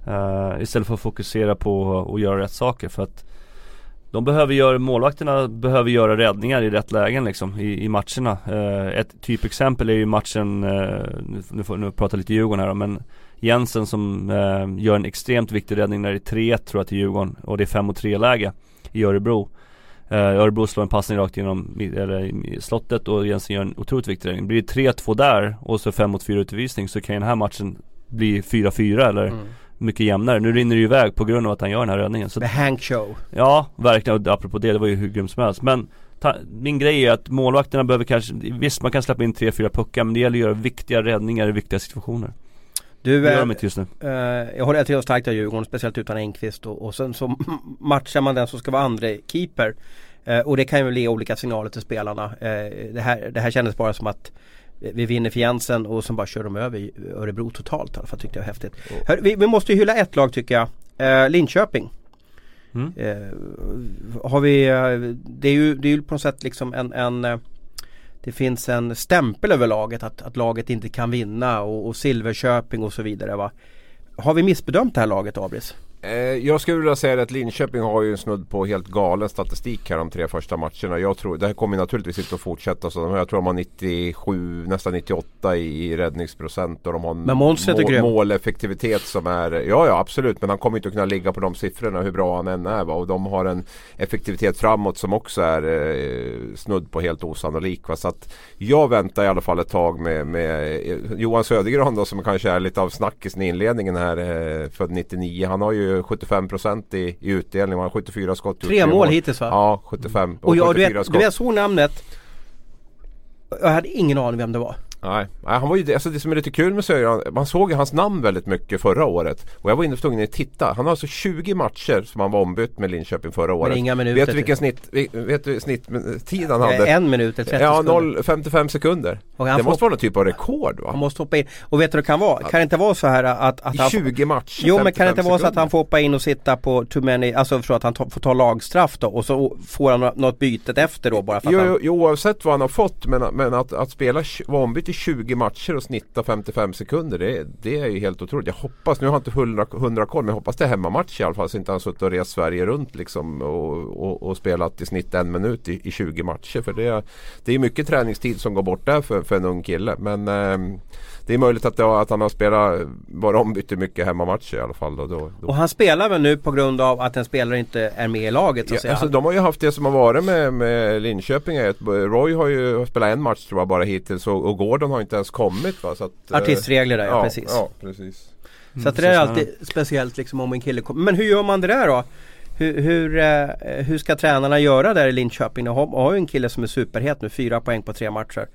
Speaker 3: Uh, istället för att fokusera på att göra rätt saker, för att de behöver göra, målvakterna behöver göra räddningar i rätt lägen liksom, i, i matcherna. Eh, ett typexempel är ju matchen, eh, nu får nu prata lite Djurgården här då, men Jensen som eh, gör en extremt viktig räddning när det är tre ett tror jag till Djurgården och det är fem mot tre läge i Örebro. Eh, Örebro slår en passning rakt igenom eller, i slottet och Jensen gör en otroligt viktig räddning. Blir det tre två där och så fem mot fyra utvisning så kan den här matchen bli fyra fyra eller mm. mycket jämnare. Nu rinner det ju iväg på grund av att han gör den här räddningen. Så
Speaker 1: The Hank Show.
Speaker 3: Ja, verkligen. Och apropå det, det var ju hur grymt som helst. Men ta, min grej är att målvakterna behöver kanske, visst man kan släppa in tre fyra puckar, men det gäller att göra viktiga räddningar i viktiga situationer.
Speaker 1: Du,
Speaker 3: det gör de inte just nu.
Speaker 1: Uh, jag håller till att starkt av Djurgården, speciellt utan Enqvist. Och, och sen så matchar man den som ska vara andra keeper. Uh, och det kan ju ge olika signaler till spelarna. Uh, det, här, det här kändes bara som att vi vinner för Jensen och sen bara kör de över Örebro totalt. I alla fall, tyckte jag var häftigt. Oh. Hör, vi, vi måste ju hylla ett lag tycker jag. Uh, Linköping. Mm. Uh, har vi, uh, det är ju det är ju på något sätt liksom en, en uh, det finns en stämpel över laget att, att laget inte kan vinna och, och Silverköping och så vidare va. Har vi missbedömt det här laget, Abris?
Speaker 2: Jag skulle vilja säga att Linköping har ju en snudd på helt galen statistik här de tre första matcherna. Jag tror, det här kommer naturligtvis inte att fortsätta så. Jag tror de har nittiosju, nästan nittioåtta i räddningsprocent och de har en mål, måleffektivitet som är, ja ja absolut, men han kommer inte att kunna ligga på de siffrorna hur bra han än är va? Och de har en effektivitet framåt som också är eh, snudd på helt osannolik va? Så att jag väntar i alla fall ett tag med, med Johan Södergran då, som kanske är lite av snackisen i inledningen här, eh, född nittionio. Han har ju sjuttiofem procent i, i utdelning. Man har sjuttiofyra skott.
Speaker 1: Tre mål hittills va?
Speaker 2: Ja, sjuttiofem.
Speaker 1: Och, och jag, du vet, du vet så namnet. Jag hade ingen aning vem det var.
Speaker 2: Nej, Nej han var ju, alltså det som är lite kul med Sören, man såg ju hans namn väldigt mycket förra året. Och jag var inne och tvungen att titta. Han har alltså tjugo matcher som han var ombytt med Linköping förra året.
Speaker 1: Men inga minuter.
Speaker 2: Vet du vilken snitt, vet du snitttid han hade?
Speaker 1: En minut eller trettio
Speaker 2: ja,
Speaker 1: sekunder.
Speaker 2: noll komma femtiofem sekunder. Det måste vara någon typ av rekord va?
Speaker 1: Han måste hoppa in. Och vet du vad det kan vara? Kan det inte vara så här att... att
Speaker 2: I
Speaker 1: han
Speaker 2: tjugo matcher,
Speaker 1: jo, men kan det inte vara så att han får hoppa in och sitta på too many, alltså för att han ta, får ta lagstraff då och så får han något bytet efter då bara för att
Speaker 2: jo,
Speaker 1: han...
Speaker 2: jo, oavsett vad han har fått, men, men att, att spela var ombytt i tjugo matcher och snitta femtiofem sekunder, det, det är ju helt otroligt. Jag hoppas, nu har jag inte hundra, hundra koll, men jag hoppas det är hemmamatch i alla fall så inte han suttit och rest Sverige runt liksom och, och, och spelat i snitt en minut i, i tjugo matcher, för det, det är mycket träningstid som går bort där för, för en ung kille, men eh, det är möjligt att, det, att han har spelat bara ombytt mycket hemmamatcher i alla fall då, då, då.
Speaker 1: Och han spelar väl nu på grund av att en spelare inte är med i laget så
Speaker 2: ja, alltså, de har ju haft det som har varit med, med Linköping. Roy har ju spelat en match tror jag bara hittills och, och Gordon har inte ens kommit va? Så att,
Speaker 1: artistregler där, ja,
Speaker 2: ja
Speaker 1: precis.
Speaker 2: Ja, precis.
Speaker 1: Mm, så att det är alltid speciellt liksom om en kille kommer. Men hur gör man det där då? Hur, hur, eh, hur ska tränarna göra där i Linköping? De har, har ju en kille som är superhet nu, fyra poäng på tre matcher.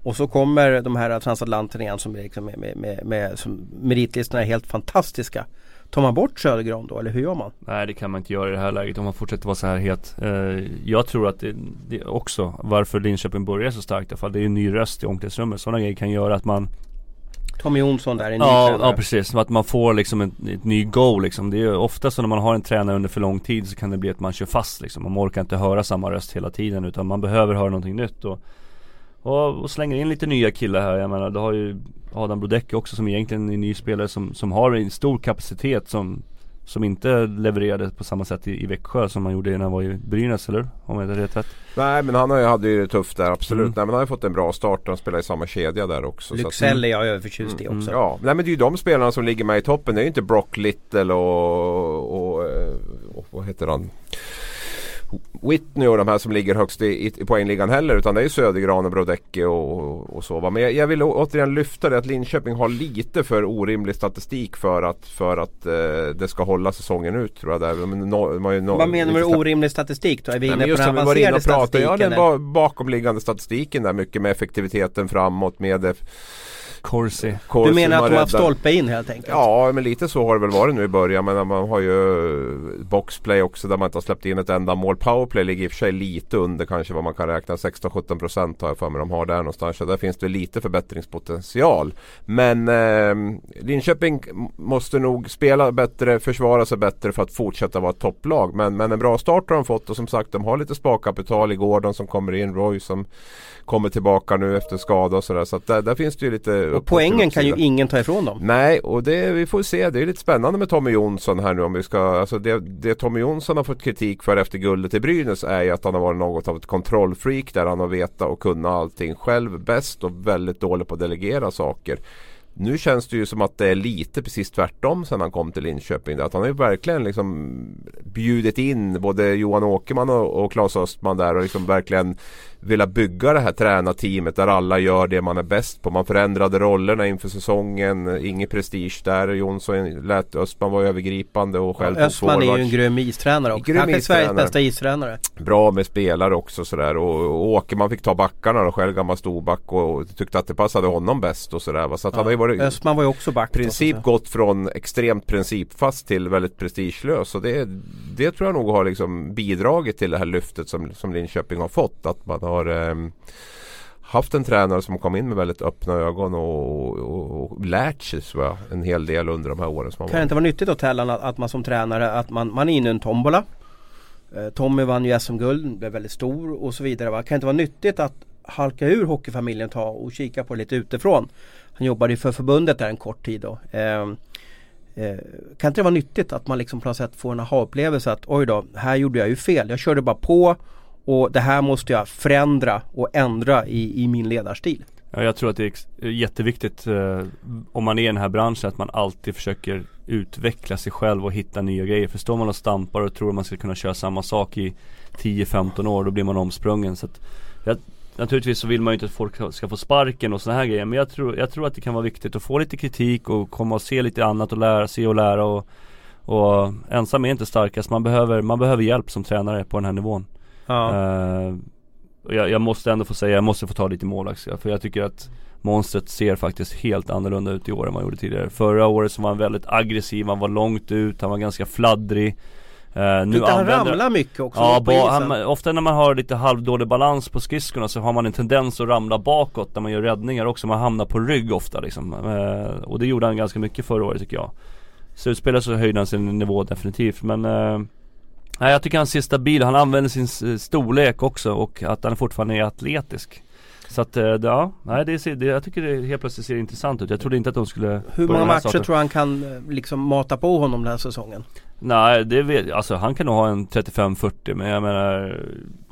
Speaker 1: Och så kommer de här transatlanterna igen som, liksom med, med, med, med, som meritlistorna är helt fantastiska. Tar man bort Södergran då, eller hur gör man?
Speaker 3: Nej, det kan man inte göra i det här läget om man fortsätter vara så här het. Eh, jag tror att det, det också, varför Linköping börjar så starkt i alla fall, det är en ny röst i omklädningsrummet. Sådana grejer kan göra att man
Speaker 1: Tommy Jonsson där, en ny
Speaker 3: ja,
Speaker 1: tränare.
Speaker 3: ja, precis. Att man får liksom ett, ett ny go liksom. Det är ju ofta så när man har en tränare under för lång tid så kan det bli att man kör fast liksom. Man orkar inte höra samma röst hela tiden utan man behöver höra någonting nytt och, och, och slänger in lite nya killar här. Jag menar, det har ju Adam Brodecki också som egentligen är en ny spelare som, som har en stor kapacitet som, som inte levererade på samma sätt i, i Växjö som han gjorde när han var i Brynäs, eller? Om jag inte rätt rätt.
Speaker 2: Nej, men han har ju, hade ju det tufft där, absolut.
Speaker 3: Mm.
Speaker 2: Nej, men han har ju fått en bra start och han spelar i samma kedja där också.
Speaker 1: Lycksell är jag överförtjust i
Speaker 2: mm,
Speaker 1: också.
Speaker 2: Ja, nej, men det är ju de spelarna som ligger med i toppen. Det är ju inte Brock Little och, och, och, och vad heter han? Whitney och de här som ligger högst i, i poängligan heller, utan det är Södergran och Brodecki och, och så. Men jag, jag vill återigen lyfta det att Linköping har lite för orimlig statistik för att, för att eh, det ska hålla säsongen ut, tror jag. Där. Men no, man no,
Speaker 1: Vad menar du med orimlig statistik då? Är vi inne
Speaker 2: Nej,
Speaker 1: på den avancerade statistiken?
Speaker 2: Ja, den ba- bakomliggande statistiken där, mycket med effektiviteten framåt, med det
Speaker 3: Corsi.
Speaker 1: Du menar att de har haft stolpe in helt enkelt?
Speaker 2: Ja, men lite så har det väl varit nu i början. Men man har ju boxplay också där man inte har släppt in ett enda mål. Powerplay ligger i och för sig lite under kanske vad man kan räkna. sexton sjutton procent har jag för mig de har där någonstans. Så där finns det lite förbättringspotential. Men eh, Linköping måste nog spela bättre, försvara sig bättre för att fortsätta vara ett topplag. Men, men en bra start har de fått och som sagt de har lite sparkapital i Gordon som kommer in, Roy som kommer tillbaka nu efter skada och sådär. Så att där, där finns det ju lite.
Speaker 1: Och poängen kan ju ingen ta ifrån dem.
Speaker 2: Nej, och det, vi får se. Det är lite spännande med Tommy Jonsson här nu. Om vi ska, alltså det, det Tommy Jonsson har fått kritik för efter guldet i Brynäs är ju att han har varit något av ett kontrollfreak där han har vetat och kunna allting själv bäst och väldigt dålig på att delegera saker. Nu känns det ju som att det är lite precis tvärtom sen han kom till Linköping. Att han har ju verkligen liksom bjudit in både Johan Åkerman och, och Claes Östman där och liksom verkligen vilja bygga det här tränarteamet där alla gör det man är bäst på. Man förändrade rollerna inför säsongen, ingen prestige där. Jonsson lät Östman vara övergripande och själv
Speaker 1: ja, Östman är ju en grym istränare också. Han är Sveriges bästa istränare.
Speaker 2: Bra med spelare också sådär. Och, och Åkerman fick ta backarna och själv gammal storback och tyckte att det passade honom bäst och sådär. Så att
Speaker 1: ja,
Speaker 2: han har ju varit
Speaker 1: Östman var ju också back.
Speaker 2: princip
Speaker 1: också.
Speaker 2: Gått från extremt principfast till väldigt prestigelös. Och det, det tror jag nog har liksom bidragit till det här lyftet som, som Linköping har fått. Att man har eh, haft en tränare som kom in med väldigt öppna ögon och, och, och lärt sig så jag, en hel del under de här åren som har
Speaker 1: Kan det inte vara nyttigt åt Hellan att, att man som tränare att man, man är inne i en tombola. eh, Tommy vann ju S M-guld, blev väldigt stor och så vidare, va? Kan det inte vara nyttigt att halka ur hockeyfamiljen, ta och kika på lite utifrån? Han jobbade ju för förbundet där en kort tid då. eh, eh, Kan inte det vara nyttigt att man liksom på något sätt får en aha-upplevelse att oj då, här gjorde jag ju fel, jag körde bara på och det här måste jag förändra och ändra i, i min ledarstil.
Speaker 3: Ja, jag tror att det är jätteviktigt eh, om man är i den här branschen att man alltid försöker utveckla sig själv och hitta nya grejer. För står man och stampar och tror att man ska kunna köra samma sak i tio femton år, då blir man omsprungen. Så att, jag, naturligtvis så vill man ju inte att folk ska få sparken och såna här grejer, men jag tror, jag tror att det kan vara viktigt att få lite kritik och komma och se lite annat och lära, se och lära och, och ensam är inte starkast. Man behöver, man behöver hjälp som tränare på den här nivån.
Speaker 1: Ja.
Speaker 3: Uh, jag, jag måste ändå få säga, jag måste få ta lite målax, för jag tycker att monstret ser faktiskt helt annorlunda ut i år än man gjorde tidigare. Förra året så var han väldigt aggressiv, han var långt ut, han var ganska fladdrig. Uh, nu
Speaker 1: han ramlar mycket också.
Speaker 3: Ja, ba, han, ofta när man har lite halvdålig balans på skridskorna så har man en tendens att ramla bakåt när man gör räddningar också. Man hamnar på rygg ofta liksom. Uh, och det gjorde han ganska mycket förra året tycker jag. Slutspelet så höjde han sin nivå definitivt, men uh, nej, jag tycker han ser stabil. Han använder sin storlek också och att han fortfarande är atletisk. Så att ja, nej, det ser, det, jag tycker det helt plötsligt ser intressant ut. Jag trodde inte att de skulle.
Speaker 1: Hur många matcher starten. tror han kan liksom mata på honom den här säsongen?
Speaker 3: Nej, det vet, alltså han kan nog ha en trettiofem fyrtio, men jag menar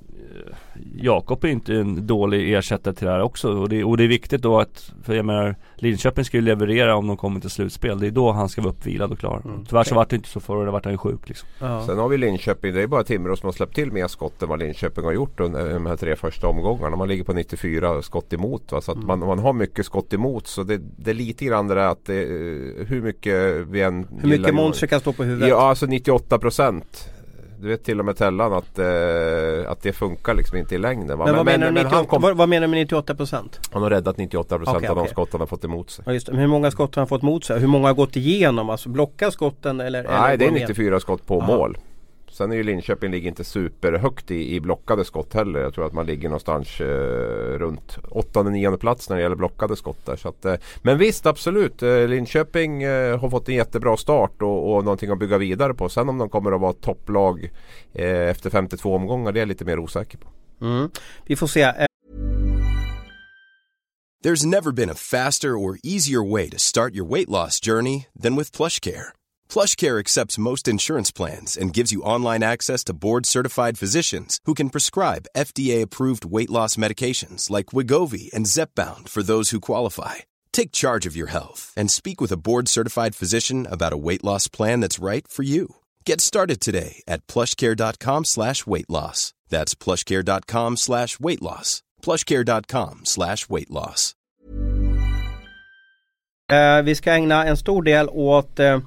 Speaker 3: Jakob är inte en dålig ersättare till det här också, och det, och det är viktigt då att, för jag menar Linköping ska ju leverera om de kommer till slutspel, det är då han ska vara uppvilad och klar. Mm. Tyvärr så var det inte så förr, det var han ju sjuk liksom.
Speaker 2: Ja. Sen har vi Linköping, det är bara Timrå som har släppt till mer skott än vad Linköping har gjort under de här tre första omgångarna. Man ligger på nittiofyra skott emot, va? Så att mm. man, man har mycket skott emot, så det, det är lite grann det där att det, hur mycket vi än
Speaker 1: hur mycket monster kan stå på huvudet?
Speaker 2: Ja, alltså nittioåtta procent Du vet till och med Tellan att, eh, att det funkar liksom inte i längden. Va?
Speaker 1: Men, vad,
Speaker 2: men,
Speaker 1: menar
Speaker 2: men,
Speaker 1: nittioåtta,
Speaker 2: han kom,
Speaker 1: vad, vad menar du med nittioåtta procent?
Speaker 2: Han har räddat nittioåtta procent
Speaker 1: okay,
Speaker 2: av de
Speaker 1: okay.
Speaker 2: skott han har fått emot sig.
Speaker 1: Ja, just det. Men hur många skott har han fått emot sig? Hur många har gått igenom? Alltså blockar skotten eller?
Speaker 2: Nej,
Speaker 1: eller
Speaker 2: det är nittiofyra skott på
Speaker 1: Aha.
Speaker 2: mål. Sen är ju Linköping ligger inte superhögt i, i blockade skott heller. Jag tror att man ligger någonstans eh, runt åttonde nionde plats när det gäller blockade skott där. Så att, eh, men visst, absolut. Eh, Linköping eh, har fått en jättebra start och, och någonting att bygga vidare på. Sen om de kommer att vara topplag eh, efter femtiotvå omgångar, det är jag lite mer osäker på.
Speaker 1: Mm. Vi får se.
Speaker 4: There's never been a faster or easier way to start your weight loss journey than with PlushCare. PlushCare accepts most insurance plans and gives you online access to board-certified physicians who can prescribe F D A-approved weight loss medications like Wegovy and Zepbound for those who qualify. Take charge of your health and speak with a board-certified physician about a weight loss plan that's right for you. Get started today at plushcare.com slash weight loss. That's plushcare.com slash weight loss. plushcare.com slash weight loss.
Speaker 1: Uh, vi ska ägna en stor del åt uh,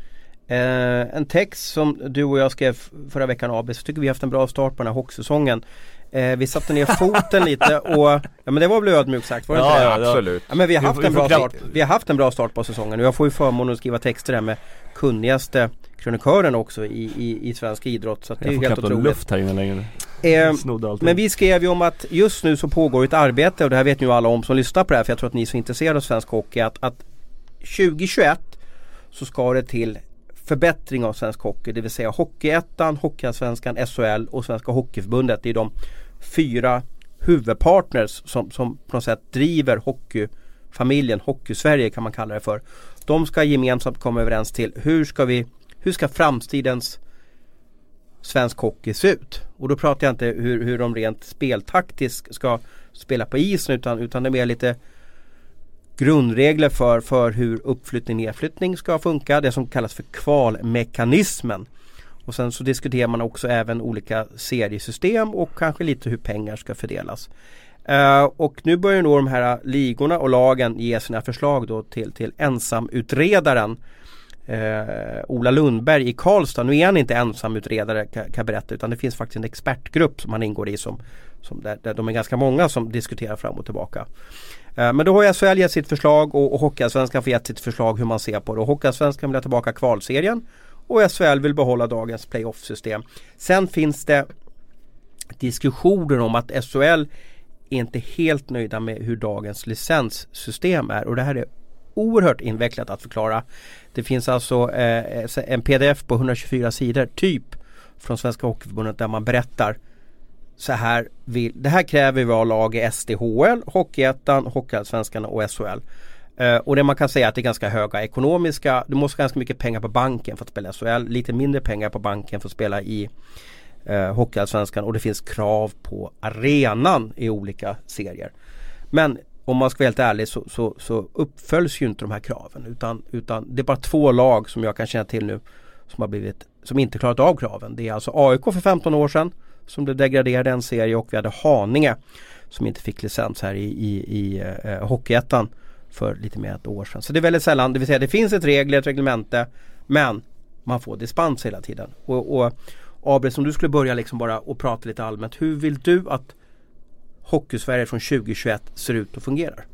Speaker 1: uh, en text som du och jag skrev förra veckan, Abis. Jag tycker vi har haft en bra start på den här hockeysäsongen. Uh, vi satte ner foten lite och ja, men det var väl ödmjukt sagt, var det
Speaker 2: ja,
Speaker 1: inte?
Speaker 2: Ja, absolut.
Speaker 1: Ja, men vi har haft
Speaker 3: vi
Speaker 1: en
Speaker 3: får,
Speaker 1: bra
Speaker 3: vi
Speaker 1: start. Vi har haft en bra start på säsongen och jag får ju förmånen att skriva texter där med kunnigaste kronikören också i, i, i svensk idrott. Så att det är ju helt otroligt.
Speaker 3: Luft här inne längre.
Speaker 1: Eh, men vi skrev ju om att just nu så pågår ett arbete, och det här vet ju alla om som lyssnar på det här, för jag tror att ni är så intresserade av svensk hockey, att, att tjugohundratjugoett så ska det till förbättring av svensk hockey, det vill säga Hockeyettan, Hockeyallsvenskan, S H L och Svenska Hockeyförbundet. Det är de fyra huvudpartners som, som på något sätt driver hockeyfamiljen, Hockey-Sverige kan man kalla det för. De ska gemensamt komma överens till hur ska vi, hur ska framtidens svensk hockey se ut. Och då pratar jag inte hur, hur de rent speltaktiskt ska spela på isen, utan, utan det är mer lite grundregler för, för hur uppflyttning och nedflyttning ska funka. Det som kallas för kvalmekanismen. Och sen så diskuterar man också även olika seriesystem och kanske lite hur pengar ska fördelas. Uh, och nu börjar nog de här ligorna och lagen ge sina förslag då till, till ensamutredaren Uh, Ola Lundberg i Karlstad. Nu är han inte ensamutredare kan jag berätta, utan det finns faktiskt en expertgrupp som han ingår i som, som där, där de är ganska många som diskuterar fram och tillbaka. Uh, men då har S H L gett sitt förslag och, och Hockeyallsvenskan får gett sitt förslag hur man ser på det. Och Hockeyallsvenskan vill ha tillbaka kvalserien och S H L vill behålla dagens playoff-system. Sen finns det diskussioner om att S H L är inte helt nöjda med hur dagens licenssystem är, och det här är oerhört invecklat att förklara. Det finns alltså eh, en pdf på hundratjugofyra sidor typ från Svenska Hockeyförbundet där man berättar så här vill, det här kräver vi av lag i S D H L, Hockeyettan, Hockeyallsvenskan och S H L. Eh, och det man kan säga att det är ganska höga ekonomiska, du måste ha ganska mycket pengar på banken för att spela S H L, lite mindre pengar på banken för att spela i eh, Hockeyallsvenskan, och det finns krav på arenan i olika serier. Men om man ska vara helt ärlig så, så, så uppföljs ju inte de här kraven, utan, utan det är bara två lag som jag kan känna till nu som har blivit, som inte klarat av kraven. Det är alltså A I K för femton år sedan som blev degraderade en serie, och vi hade Haninge som inte fick licens här i, i, i eh, Hockeyettan för lite mer än ett år sedan. Så det är väldigt sällan, det vill säga det finns ett regler, ett reglemente, men man får dispens hela tiden. Och, och Abel, om du skulle börja liksom bara och prata lite allmänt, hur vill du att Hockey-Sverige från tjugohundratjugoett ser ut och fungerar?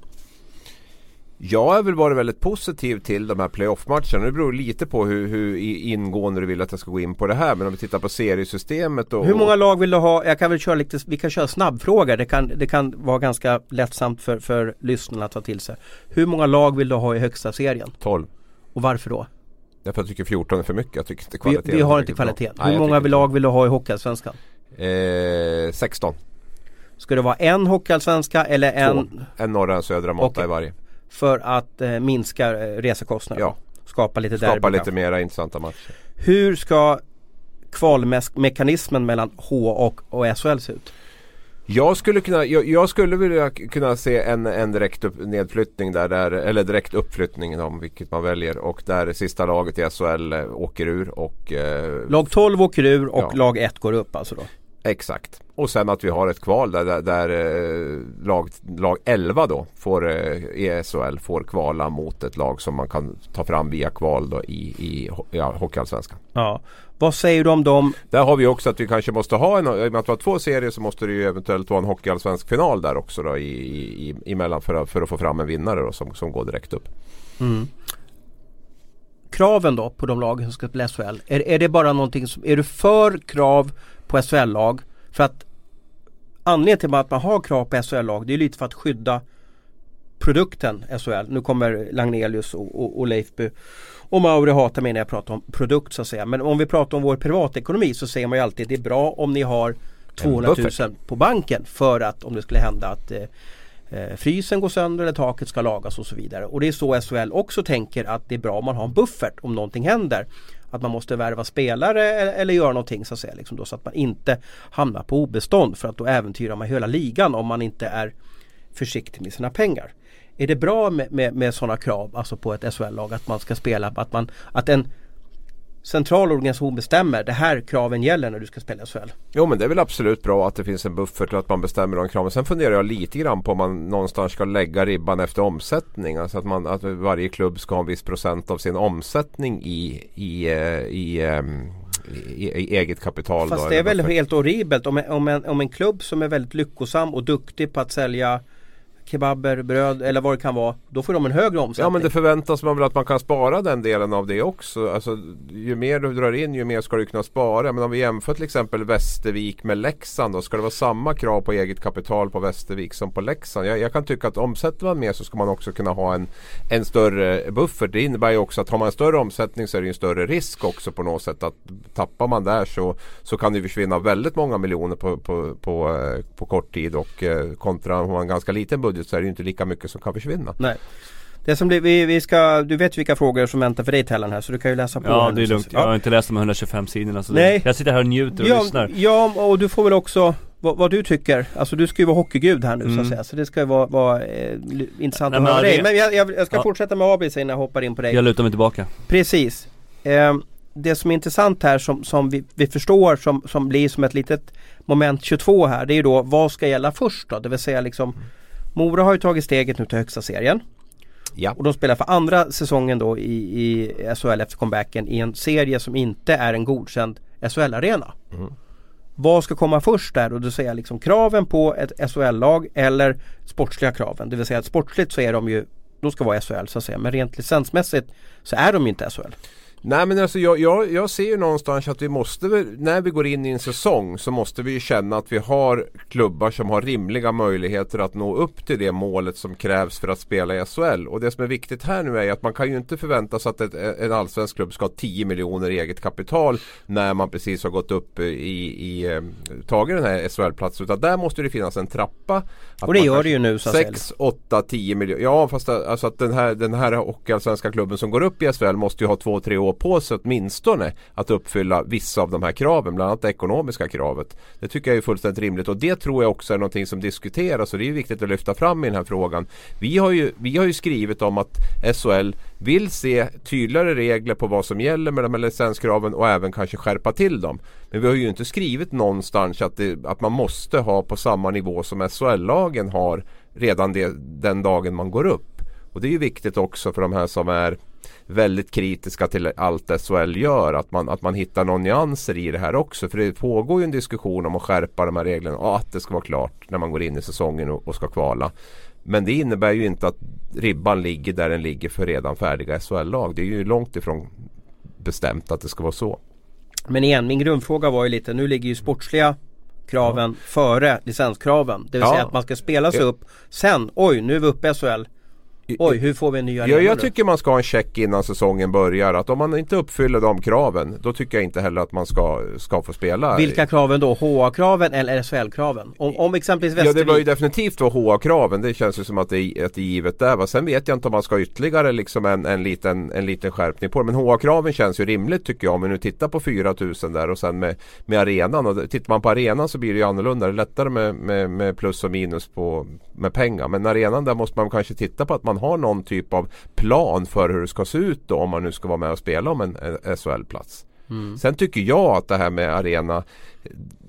Speaker 2: Jag är väl bara väldigt positiv till de här playoff-matcherna. Det beror lite på hur, hur ingående du vill att jag ska gå in på det här. Men om vi tittar på seriesystemet och...
Speaker 1: Hur många lag vill du ha? Jag kan väl köra lite, vi kan köra snabbfrågor. Det kan, det kan vara ganska lättsamt för, för lyssnarna att ta till sig. Hur många lag vill du ha i högsta serien?
Speaker 2: tolv.
Speaker 1: Och varför då?
Speaker 2: Därför jag tycker fjorton är för mycket. Jag tycker inte kvaliteten.
Speaker 1: Vi, vi har inte kvaliteten. Hur Nej, många lag vill du ha i Hockeyallsvenskan?
Speaker 2: Eh, sexton.
Speaker 1: Ska det vara en Hockeyallsvenska eller en...
Speaker 2: Två. En norra och södra måtta okay. i varje.
Speaker 1: För att eh, minska eh, resekostnader.
Speaker 2: Ja.
Speaker 1: Skapa lite
Speaker 2: Skapa
Speaker 1: derby,
Speaker 2: lite mera intressanta matcher.
Speaker 1: Hur ska kvalmekanismen mellan H och, och S H L se ut?
Speaker 2: Jag skulle kunna jag, jag skulle vilja kunna se en, en direkt upp, nedflyttning där, där eller direkt uppflyttning om vilket man väljer, och där sista laget i S H L åker ur och eh,
Speaker 1: lag tolv åker ur och
Speaker 2: ja.
Speaker 1: lag ett går upp alltså då.
Speaker 2: Exakt. Och sen att vi har ett kval där, där, där eh, lag, lag elva då får, eh, i S H L får kvala mot ett lag som man kan ta fram via kval då i, i ja, Hockeyallsvenskan.
Speaker 1: Ja. Vad säger du om dem?
Speaker 2: Där har vi också att vi kanske måste ha en, i och med att vi har två serier så måste det ju eventuellt vara en Hockeyallsvensk final där också då i, i, emellan för att, för att få fram en vinnare då, som, som går direkt upp.
Speaker 1: Mm. Kraven då på de lagen som ska spela S H L, är, är det bara någonting som, är du för krav på S H L-lag? För att anledningen till att man har krav på S H L-lag, det är lite för att skydda produkten S H L. Nu kommer Lagnelius och, och, och Leifby och Mauri hatar mig när jag pratar om produkt så att säga. Men om vi pratar om vår privatekonomi så säger man ju alltid att det är bra om ni har tvåhundratusen på banken för att om det skulle hända att eh, frysen går sönder eller taket ska lagas och så vidare. Och det är så S H L också tänker att det är bra om man har en buffert om någonting händer. Att man måste värva spelare eller, eller göra någonting så att säga, liksom då, så att man inte hamnar på obestånd för att då äventyrar man hela ligan om man inte är försiktig med sina pengar. Är det bra med, med, med sådana krav alltså på ett S H L-lag att man ska spela, att, man, att en central organisation bestämmer det här kraven gäller när du ska spela S H L?
Speaker 2: Jo, men det är väl absolut bra att det finns en buffert och att man bestämmer de kraven. Sen funderar jag lite grann på om man någonstans ska lägga ribban efter omsättning. Alltså att, man, att varje klubb ska ha en viss procent av sin omsättning i, i, i, i, i eget kapital.
Speaker 1: Fast
Speaker 2: då,
Speaker 1: det är väl
Speaker 2: buffert.
Speaker 1: helt horribelt om en, om, en, om en klubb som är väldigt lyckosam och duktig på att sälja kebaber, bröd eller vad det kan vara, då får de en högre omsättning.
Speaker 2: Ja, men det förväntas man väl att man kan spara den delen av det också. Alltså, ju mer du drar in, ju mer ska du kunna spara. Men om vi jämför till exempel Västervik med Leksand, då ska det vara samma krav på eget kapital på Västervik som på Leksand. Jag, jag kan tycka att omsätter man mer så ska man också kunna ha en, en större buffert. Det innebär ju också att har man en större omsättning så är det en större risk också på något sätt. Att tappar man där så, så kan det försvinna väldigt många miljoner på, på, på, på kort tid och eh, kontra om man har en ganska liten budget så är det ju inte lika mycket som kan försvinna.
Speaker 1: Nej. Det som blir, vi, vi ska, du vet vilka frågor som väntar för dig Tellan här så du kan ju läsa på.
Speaker 3: Ja, det är lugnt.
Speaker 1: Ja.
Speaker 3: Jag har inte läst de hundratjugofem sidorna så
Speaker 1: Nej.
Speaker 3: det, jag sitter här och njuter och
Speaker 1: ja,
Speaker 3: lyssnar.
Speaker 1: Ja, och du får väl också vad, vad du tycker. Alltså du ska ju vara hockeygud här nu mm. så att säga. Så det ska ju vara, vara eh, intressant. Nej, att höra dig. Men jag, jag, jag ska ja. fortsätta med Abis innan jag hoppar in på dig.
Speaker 3: Jag lutar mig tillbaka.
Speaker 1: Precis. Eh, det som är intressant här som, som vi, vi förstår som, som blir som ett litet moment tjugotvå här, det är ju då vad ska gälla först då? Det vill säga liksom Mora har ju tagit steget nu till högsta serien.
Speaker 2: Ja.
Speaker 1: Och de spelar för andra säsongen då i, i S H L efter comebacken i en serie som inte är en godkänd S H L-arena. Mm. Vad ska komma först där? Och du säger liksom kraven på ett S H L-lag eller sportsliga kraven. Det vill säga att sportsligt så är de ju, de ska vara S H L så att säga. Men rent licensmässigt så är de ju inte S H L.
Speaker 2: Nej, men alltså jag, jag, jag ser ju någonstans att vi måste, när vi går in i en säsong så måste vi ju känna att vi har klubbar som har rimliga möjligheter att nå upp till det målet som krävs för att spela i S H L. Och det som är viktigt här nu är att man kan ju inte förvänta sig att ett, en allsvensk klubb ska ha tio miljoner i eget kapital när man precis har gått upp i, i tagit den här S H L-platsen, utan där måste det finnas en trappa. Att
Speaker 1: och det gör det ju nu så att
Speaker 2: sex, åtta, tio miljoner. Ja, fast alltså att den här, den här hockeyallsvenska klubben som går upp i S H L måste ju ha två, tre år på sig åtminstone att uppfylla vissa av de här kraven, bland annat det ekonomiska kravet. Det tycker jag är fullständigt rimligt och det tror jag också är någonting som diskuteras och det är viktigt att lyfta fram i den här frågan. Vi har ju, vi har ju skrivit om att S H L vill se tydligare regler på vad som gäller med de här licenskraven och även kanske skärpa till dem. Men vi har ju inte skrivit någonstans att, det, att man måste ha på samma nivå som S H L-lagen har redan det, den dagen man går upp. Och det är ju viktigt också för de här som är väldigt kritiska till allt S H L gör, att man, att man hittar någon nyanser i det här också, för det pågår ju en diskussion om att skärpa de här reglerna och att det ska vara klart när man går in i säsongen och, och ska kvala. Men det innebär ju inte att ribban ligger där den ligger för redan färdiga S H L-lag. Det är ju långt ifrån bestämt att det ska vara så. Men
Speaker 1: igen, min grundfråga var ju lite, nu ligger ju sportsliga kraven ja. före licenskraven. Det vill ja. säga att man ska spela sig ja. upp sen, oj nu är vi uppe i S H L. Oj, hur får vi en ny arena?
Speaker 2: Ja, jag tycker man ska ha en check innan säsongen börjar. Att om man inte uppfyller de kraven, då tycker jag inte heller att man ska, ska få spela.
Speaker 1: Vilka kraven då? H A-kraven eller S H L-kraven? Om, om exempelvis Västervik...
Speaker 2: Ja, det var ju definitivt då H A-kraven. Det känns ju som att det är, att det är givet där. Va? Sen vet jag inte om man ska ytterligare liksom en, en, liten, en liten skärpning på det. Men H A-kraven känns ju rimligt tycker jag. Om vi nu tittar på fyra tusen där och sen med, med arenan. Och tittar man på arenan så blir det ju annorlunda. Det är lättare med, med, med plus och minus på, med pengar. Men arenan där måste man kanske titta på att man har någon typ av plan för hur det ska se ut då, om man nu ska vara med och spela om en S H L-plats. Mm. Sen tycker jag att det här med arena,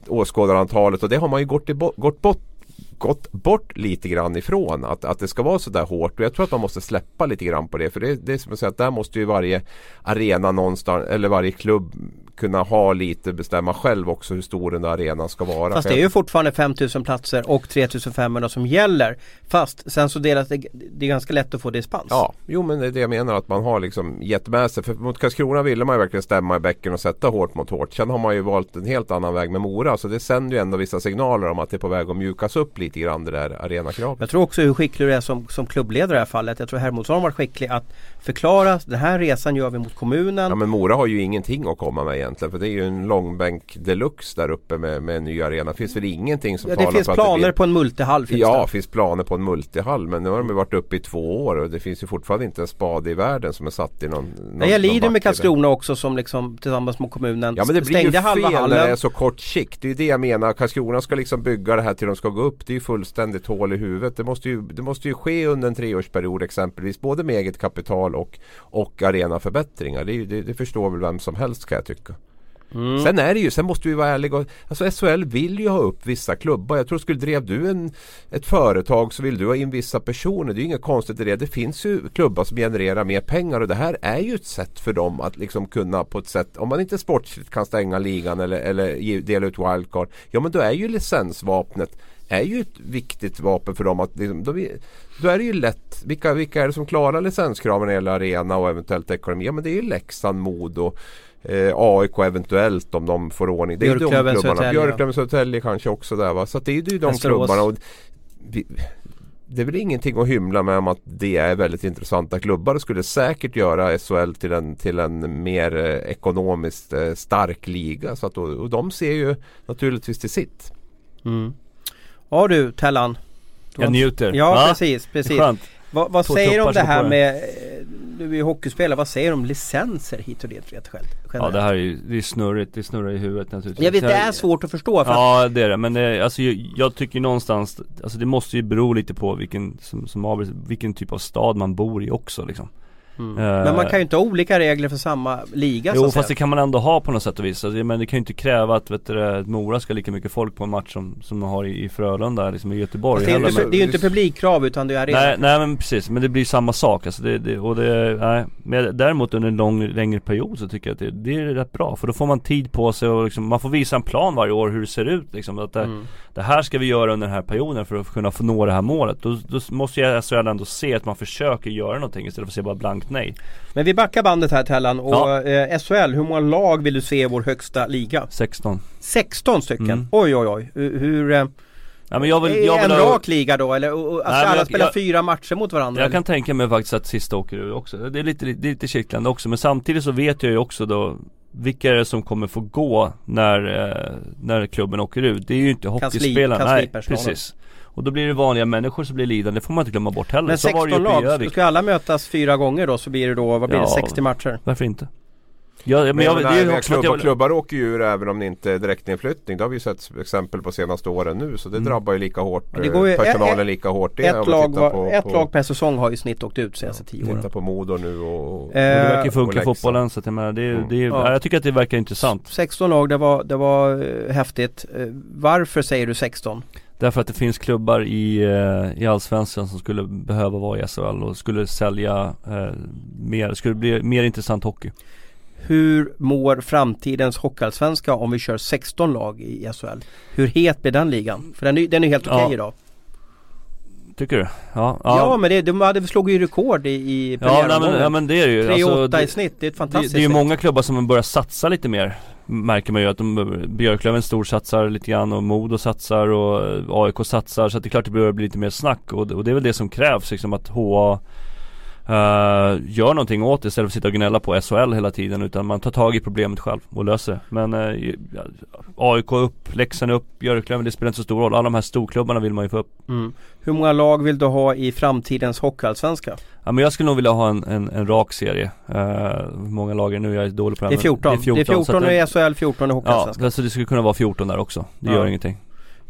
Speaker 2: åskådarantalet, och det har man ju gått, i bo- gått bort gått bort lite grann ifrån att, att det ska vara så där hårt, och jag tror att man måste släppa lite grann på det, för det, det är som att säga att där måste ju varje arena någonstans, eller varje klubb kunna ha lite, bestämma själv också hur stor den där arenan ska vara.
Speaker 1: Fast det är ju fortfarande fem tusen platser och tre tusen femhundra som gäller, fast sen så delas det, det är ganska lätt att få dispens.
Speaker 2: Ja, jo men det är det jag menar, att man har liksom gett med sig, för mot Karlskrona ville man ju verkligen stämma i bäcken och sätta hårt mot hårt. Sen har man ju valt en helt annan väg med Mora, så det sänder ju ändå vissa signaler om att det är på väg att mjukas upp lite grann, det där arenakravet.
Speaker 1: Jag tror också hur skicklig du är som, som klubbledare i det här fallet. Jag tror Hermodsson har varit skicklig att förklara, den här resan gör vi mot kommunen.
Speaker 2: Ja, men Mora har ju ingenting att komma med egentligen, för det är ju en långbänk deluxe där uppe med, med en ny arena. Det finns väl ingenting som
Speaker 1: ja,
Speaker 2: talar
Speaker 1: det finns
Speaker 2: för
Speaker 1: planer
Speaker 2: att det blir...
Speaker 1: på en multihall. Finns
Speaker 2: ja,
Speaker 1: det
Speaker 2: det finns planer på en multihall, men nu har de ju varit uppe i två år och det finns ju fortfarande inte en spade i världen som är satt i någon, någon
Speaker 1: ja, jag lider
Speaker 2: någon
Speaker 1: med Karlskrona också, som liksom tillsammans med kommunen
Speaker 2: ja, men det blir ju fel
Speaker 1: halva
Speaker 2: när det är så kort sikt. Det är ju det jag menar. Karlskrona ska liksom bygga det här till de ska gå upp. Det är ju fullständigt hål i huvudet. Det måste ju, det måste ju ske under en treårsperiod exempelvis, både med eget kapital och, och arenaförbättringar. Det, är ju, det, det förstår väl vem som helst, kan jag tycka. Mm. Sen är det ju, sen måste vi vara ärliga. Alltså S H L vill ju ha upp vissa klubbar. Jag tror skulle drev du en, ett företag, så vill du ha in vissa personer. Det är ju inget konstigt i det. Det finns ju klubbar som genererar mer pengar, och det här är ju ett sätt för dem att liksom kunna på ett sätt, om man inte sportsligt kan stänga ligan eller, eller ge, dela ut wildcard, ja men då är ju licensvapnet är ju ett viktigt vapen för dem att liksom, då, då är det ju lätt, vilka, vilka är det som klarar licenskraven när det gäller arena och eventuellt ekonomi? Ja men det är ju Leksand, Modo, Eh, A I K eventuellt om de får ordning. Det är ju de klubbarna. Björklövens Södertälje kanske också där, va? Så att det är ju de klubbarna, och vi, det är väl ingenting att hymla med om att det är väldigt intressanta klubbar och skulle säkert göra S H L till en, till en mer eh, ekonomiskt eh, stark liga, så att, och, och de ser ju naturligtvis till sitt.
Speaker 1: Mm. Ja du, Tellan.
Speaker 3: Jag njuter.
Speaker 1: Ja,
Speaker 3: Va?
Speaker 1: precis, precis. Vad, vad säger du om det här med, du är ju hockeyspelare, vad säger du om licenser hit och dit rätt själv?
Speaker 3: Ja, det här är ju, det är snurrigt, det snurrar i huvudet naturligtvis.
Speaker 1: Jag vet, det är svårt att förstå. För
Speaker 3: ja,
Speaker 1: att...
Speaker 3: det är det, men det, alltså, jag, jag tycker någonstans, alltså det måste ju bero lite på vilken, som, som, vilken typ av stad man bor i också liksom.
Speaker 1: Mm. Uh, men man kan ju inte ha olika regler för samma liga.
Speaker 3: Jo,
Speaker 1: så
Speaker 3: fast
Speaker 1: säga.
Speaker 3: Det kan man ändå ha på något sätt och vis. Alltså, men det kan ju inte kräva att vet du, Mora ska lika mycket folk på en match som, som de har i, i Frölunda, liksom i Göteborg.
Speaker 1: Det är,
Speaker 3: heller,
Speaker 1: ju,
Speaker 3: men,
Speaker 1: det är ju inte publikkrav utan det är arena.
Speaker 3: Nej, nej men precis, men det blir samma sak alltså, det, det, och det, nej. Men däremot under en lång, längre period så tycker jag att det, det är rätt bra. För då får man tid på sig och liksom, man får visa en plan varje år hur det ser ut liksom, att det, mm. det här ska vi göra under den här perioden för att kunna få nå det här målet. Då, då måste jag så ändå se att man försöker göra någonting istället för att se bara blankt nej.
Speaker 1: Men vi backar bandet här, Tellan, och
Speaker 3: ja.
Speaker 1: eh, S H L, hur många lag vill du se i vår högsta liga?
Speaker 3: sexton.
Speaker 1: sexton stycken? Mm. Oj oj oj, hur, hur eh,
Speaker 3: ja, men jag vill,
Speaker 1: är
Speaker 3: jag vill
Speaker 1: en
Speaker 3: ha...
Speaker 1: rak liga då? Eller och, alltså
Speaker 3: Nej,
Speaker 1: alla
Speaker 3: jag,
Speaker 1: spelar
Speaker 3: jag,
Speaker 1: fyra matcher mot varandra?
Speaker 3: Jag
Speaker 1: eller?
Speaker 3: kan tänka mig faktiskt att sista åker ur också. Det är lite, det är lite kittlande också. Men samtidigt så vet jag ju också då vilka är det som kommer få gå när, eh, när klubben åker ut. Det är ju inte hockeyspelarna. Nej, precis. Och då blir det vanliga människor som blir lidande. Det får man inte glömma bort heller.
Speaker 1: Men
Speaker 3: så
Speaker 1: sexton
Speaker 3: var det
Speaker 1: lag, ska alla mötas fyra gånger då, så blir det då, vad blir
Speaker 3: ja,
Speaker 1: det, sextio matcher?
Speaker 3: Varför inte? Ja, men,
Speaker 2: men
Speaker 3: jag,
Speaker 2: jag,
Speaker 3: det är ju
Speaker 2: också klubbar,
Speaker 3: jag...
Speaker 2: klubbar åker ju ur även om det inte är direktinflyttning. Det har vi ju sett exempel på senaste åren nu. Så det mm. drabbar ju lika hårt,
Speaker 1: det går ju,
Speaker 2: personalen
Speaker 1: ett,
Speaker 2: lika hårt. Det,
Speaker 1: ett lag, var,
Speaker 2: på,
Speaker 1: ett
Speaker 2: på,
Speaker 1: lag per säsong har ju snitt åkt ut senaste tio åren.
Speaker 2: Titta på Modo nu och, och,
Speaker 3: och det verkar funka i fotbollen. Så att jag, menar, det är,
Speaker 2: mm.
Speaker 3: det är, ja. Jag tycker att det verkar intressant.
Speaker 1: sexton lag, det var, det var uh, häftigt. Uh, varför säger du sexton?
Speaker 3: Därför att det finns klubbar i, i Allsvenskan som skulle behöva vara i S H L och skulle sälja eh, mer, skulle bli mer intressant hockey.
Speaker 1: Hur mår framtidens hockeyallsvenska om vi kör sexton lag i S H L? Hur het blir den ligan? För den är, den är helt okej okay ja. idag.
Speaker 3: Tycker du? Ja,
Speaker 1: ja. ja men det, de hade slagit ju rekord i, i
Speaker 3: ja, nej, men, ja men det är ju
Speaker 1: tre åtta alltså, i snitt, det är ett fantastiskt.
Speaker 3: Det, det är ju
Speaker 1: snitt. Många
Speaker 3: klubbar som börjar satsa lite mer. Märker man ju att de, Björklöven stor satsar lite grann och Modo satsar och A I K satsar, så att det är klart det börjar bli lite mer snack och, och det är väl det som krävs liksom, att H A Uh, gör någonting åt det istället för att sitta och gnälla på S H L hela tiden, utan man tar tag i problemet själv och löser det. Men uh, A I K upp, Leksand upp, Björklöven, det spelar inte så stor roll. Alla de här storklubbarna vill man ju få upp.
Speaker 1: Mm. Hur många lag vill du ha i framtidens hockeyallsvenska?
Speaker 3: Ja, men jag skulle nog vilja ha en, en, en rak serie. Uh, hur många lag är nu? Jag är dålig på det.
Speaker 1: Det är fjorton. Det är fjorton, det är fjorton i S H L, fjorton i hockeyallsvenska.
Speaker 3: Ja, så det skulle kunna vara fjorton där också. Det ja. Gör ingenting.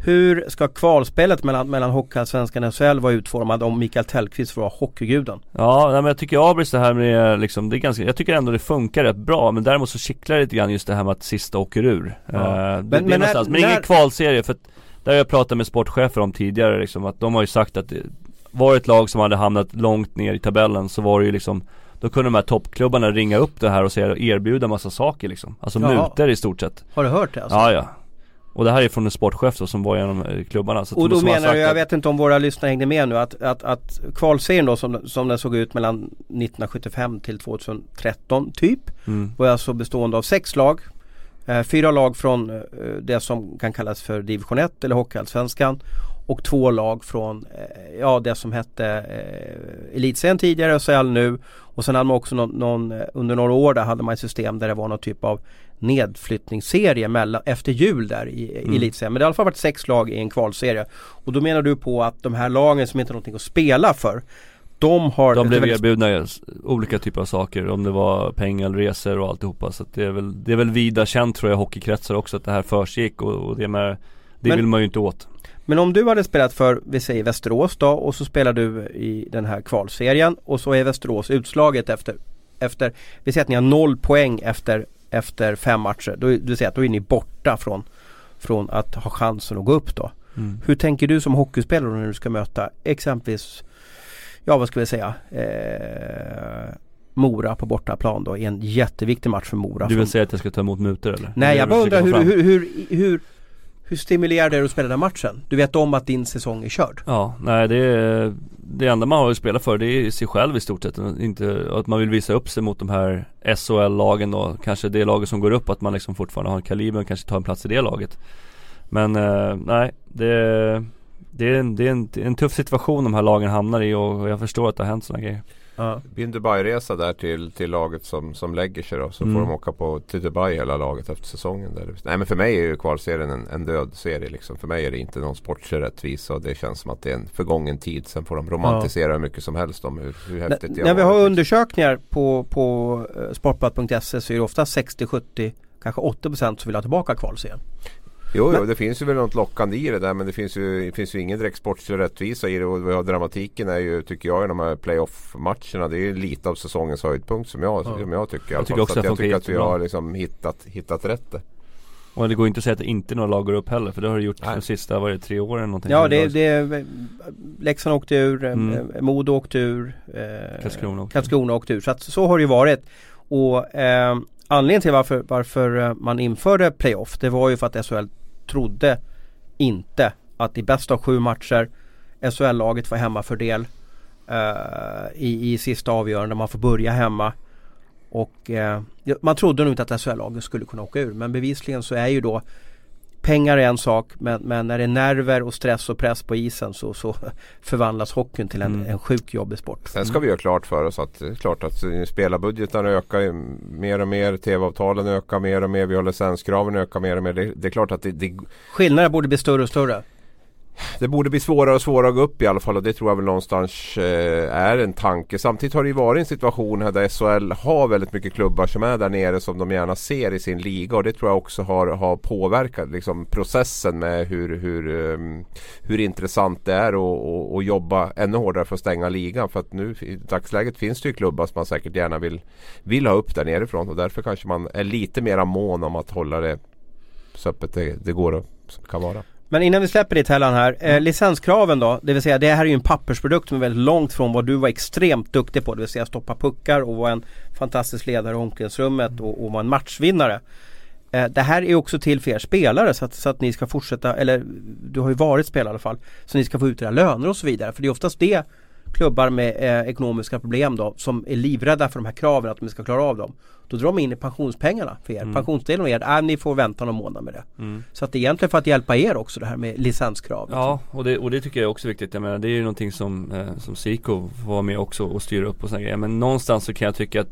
Speaker 1: Hur ska kvalspelet mellan, mellan Hockeyallsvenskan och S H L vara utformad om Mikael Tellqvist får vara hockeyguden?
Speaker 3: Ja, nej, men jag tycker Abris det här med liksom, det är ganska, jag tycker ändå det funkar rätt bra, men däremot så kittlar det lite grann just det här med att sista åker ur. Ja. Uh, det, men, det men, när, men ingen när... kvalserie, för att där har jag pratat med sportchefer om tidigare liksom, att de har ju sagt att det var ett lag som hade hamnat långt ner i tabellen, så var det ju liksom, då kunde de här toppklubbarna ringa upp det här och säga, erbjuda massa saker liksom, alltså muter i stort sett.
Speaker 1: Har du hört det alltså?
Speaker 3: Ja, ja. Och det här är från en sportchef då, som var genom klubbarna. Så
Speaker 1: och då menar du, jag vet inte om våra lyssnare hängde med nu, att, att, att kvalserien då som, som den såg ut mellan nittonhundrasjuttiofem till tjugohundratretton typ, mm. var alltså bestående av sex lag. Eh, fyra lag från eh, det som kan kallas för division ett eller Hockeyallsvenskan, och två lag från eh, ja, det som hette eh, Elitserien tidigare och S H L nu. Och sen hade man också någon, någon, under några år där hade man ett system där det var någon typ av nedflyttningsserie mellan, efter jul där i, mm. i Elitserien. Men det har i alla fall varit sex lag i en kvalserie. Och då menar du på att de här lagen som inte har någonting att spela för, de har...
Speaker 3: De blev väldigt... erbjudna olika typer av saker, om det var pengar, resor och alltihopa. Så att det, är väl, det är väl vida känt, tror jag, hockeykretsar också, att det här försgick, och, och det, med, det men, vill man ju inte åt.
Speaker 1: Men om du hade spelat för, vi säger Västerås då, och så spelar du i den här kvalserien, och så är Västerås utslaget efter, efter vi säger att ni har noll poäng efter, efter fem matcher. Då, du säger att då är ni borta från, från att ha chansen att gå upp då. Mm. Hur tänker du som hockeyspelare när du ska möta exempelvis, ja vad ska vi säga, eh, Mora på bortaplan då, i en jätteviktig match för Mora.
Speaker 3: Du vill
Speaker 1: som...
Speaker 3: säga att jag ska ta emot mutor eller?
Speaker 1: Nej, jag bara undrar hur, hur, hur, hur, hur stimulerar det att spela den matchen? Du vet om att din säsong är körd.
Speaker 3: Ja, nej, det är, det enda man har att spela för, det är sig själv i stort sett. Inte att man vill visa upp sig mot de här S H L-lagen då, kanske det laget som går upp, att man liksom fortfarande har en kaliber och kanske tar en plats i det laget. Men eh, nej, det, det är, en, det är en, en tuff situation de här lagen hamnar i, och jag förstår att det har hänt sådana grejer.
Speaker 2: Ja. Det blir en Dubai-resa där till, till laget som, som lägger sig då. Så mm. får de åka på, till Dubai hela laget efter säsongen där. Nej, men för mig är ju kvalserien en, en död serie liksom. För mig är det inte någon sportslig rättvisa, och det känns som att det är en förgången tid. Sen får de romantisera ja. hur mycket som helst om hur, hur häftigt N- det är.
Speaker 1: När vi har undersökningar på, på sportbladet punkt se så är det ofta sextio sjuttio, kanske åttio procent som vill ha tillbaka kvalserien.
Speaker 2: Jo, men, jo, det finns ju väl något lockande i det där, men det finns ju, det finns ju ingen direkt sportslig rättvisa i det, och vi har dramatiken är ju, tycker jag, i de här playoff-matcherna, det är ju lite av säsongens höjdpunkt som jag, ja. som jag tycker.
Speaker 3: Jag tycker också att,
Speaker 2: jag tycker att vi har liksom hittat, hittat rätt det.
Speaker 3: Och det går inte att säga att det inte några lag går upp heller, för det har det gjort de sista, var det tre år eller någonting?
Speaker 1: Ja, det, det Leksand åkte ur, mm. Modo åkte ur, eh,
Speaker 3: Karlskrona åkte.
Speaker 1: Karlskrona åkte ur, så att så har det ju varit. Och eh, anledningen till varför, varför man införde playoff, det var ju för att S H L trodde inte att i bästa av sju matcher S H L-laget var hemmafördel uh, i, i sista avgörande, man får börja hemma, och uh, man trodde nog inte att S H L-laget skulle kunna åka ur, men bevisligen så är ju då pengar är en sak, men, men när det är nerver och stress och press på isen så, så förvandlas hockeyn till en, mm. en sjuk jobbig sport.
Speaker 2: Sen ska vi göra klart för oss att, klart att spelarbudgetarna ökar mer och mer, tv-avtalen ökar mer och mer, vi har licenskraven ökar mer och mer. Det, det är klart att det, det...
Speaker 1: skillnader borde bli större och större.
Speaker 2: Det borde bli svårare och svårare att gå upp i alla fall, och det tror jag väl någonstans eh, är en tanke. Samtidigt har det ju varit en situation här där S H L har väldigt mycket klubbar som är där nere som de gärna ser i sin liga, och det tror jag också har, har påverkat liksom, processen med hur, hur, um, hur intressant det är att jobba ännu hårdare för att stänga ligan, för att nu i dagsläget finns det ju klubbar som man säkert gärna vill, vill ha upp där nerifrån, och därför kanske man är lite mer mån om att hålla det så öppet det, det går att, som kan vara.
Speaker 1: Men innan vi släpper det Tellan här, eh, licenskraven då, det vill säga det här är ju en pappersprodukt som är väldigt långt från vad du var extremt duktig på, det vill säga stoppa puckar och vara en fantastisk ledare i omklädningsrummet och, och vara en matchvinnare. Eh, det här är också till för er spelare så att, så att ni ska fortsätta, eller du har ju varit spelare i alla fall, så ni ska få ut era löner och så vidare, för det är oftast det klubbar med eh, ekonomiska problem då, som är livrädda för de här kraven att de ska klara av dem. Då drar de in i pensionspengarna för er. Mm. Pensionsdelen av er, äh, ni får vänta någon månad med det. Mm. Så att det är egentligen för att hjälpa er också det här med licenskrav.
Speaker 3: Ja, och det, och det tycker jag är också viktigt. Jag menar, det är ju någonting som, eh, som Siko var med också och styra upp och sådana grejer. Men någonstans så kan jag tycka att,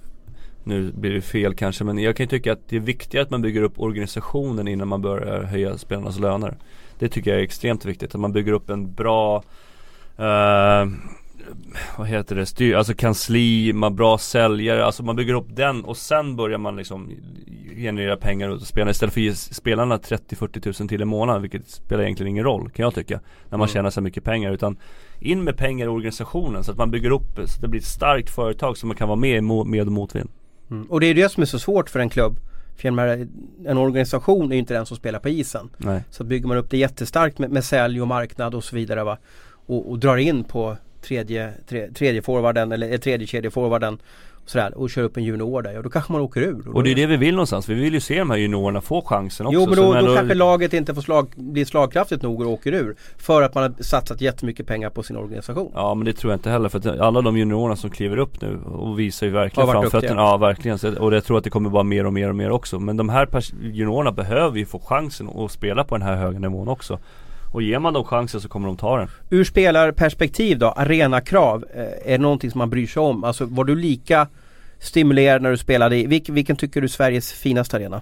Speaker 3: nu blir det fel kanske, men jag kan ju tycka att det är viktigt att man bygger upp organisationen innan man börjar höja spelarnas löner. Det tycker jag är extremt viktigt. Att man bygger upp en bra... Uh, vad heter det, styr, alltså kansli, man bra säljare, alltså man bygger upp den och sen börjar man liksom generera pengar och spela istället för att ge spelarna trettio till fyrtio tusen till i månaden, vilket spelar egentligen ingen roll kan jag tycka, när man mm. tjänar så mycket pengar, utan in med pengar i organisationen så att man bygger upp så att det blir ett starkt företag som man kan vara med i med och motvind.
Speaker 1: Mm. Och det är det som är så svårt för en klubb. För här, en organisation är ju inte den som spelar på isen.
Speaker 3: Nej.
Speaker 1: Så bygger man upp det jättestarkt med, med sälj och marknad och så vidare, va? Och, och drar in på tredje, tre, tredje forwarden eller tredje kedje forwarden och, sådär, och kör upp en junior där. Och då kanske man åker ur. Och,
Speaker 3: och det är det vi vill någonstans. Vi vill ju se de här juniorerna få chansen också.
Speaker 1: Jo, men då,
Speaker 3: men
Speaker 1: då
Speaker 3: då
Speaker 1: kanske laget inte får slag, blir slagkraftigt nog och åker ur. För att man har satsat jättemycket pengar på sin organisation.
Speaker 3: Ja, men det tror jag inte heller. För att alla de juniorerna som kliver upp nu och visar ju verkligen framfötterna. Ja, verkligen. Och jag tror att det kommer vara mer och mer och mer också. Men de här pers- juniorerna behöver ju få chansen att spela på den här höga nivån också. Och ger man dem chansen så kommer de ta den.
Speaker 1: Ur spelarperspektiv då, arenakrav, eh, är det någonting som man bryr sig om? Alltså var du lika stimulerad när du spelade i, vilken, vilken tycker du är Sveriges finaste arena?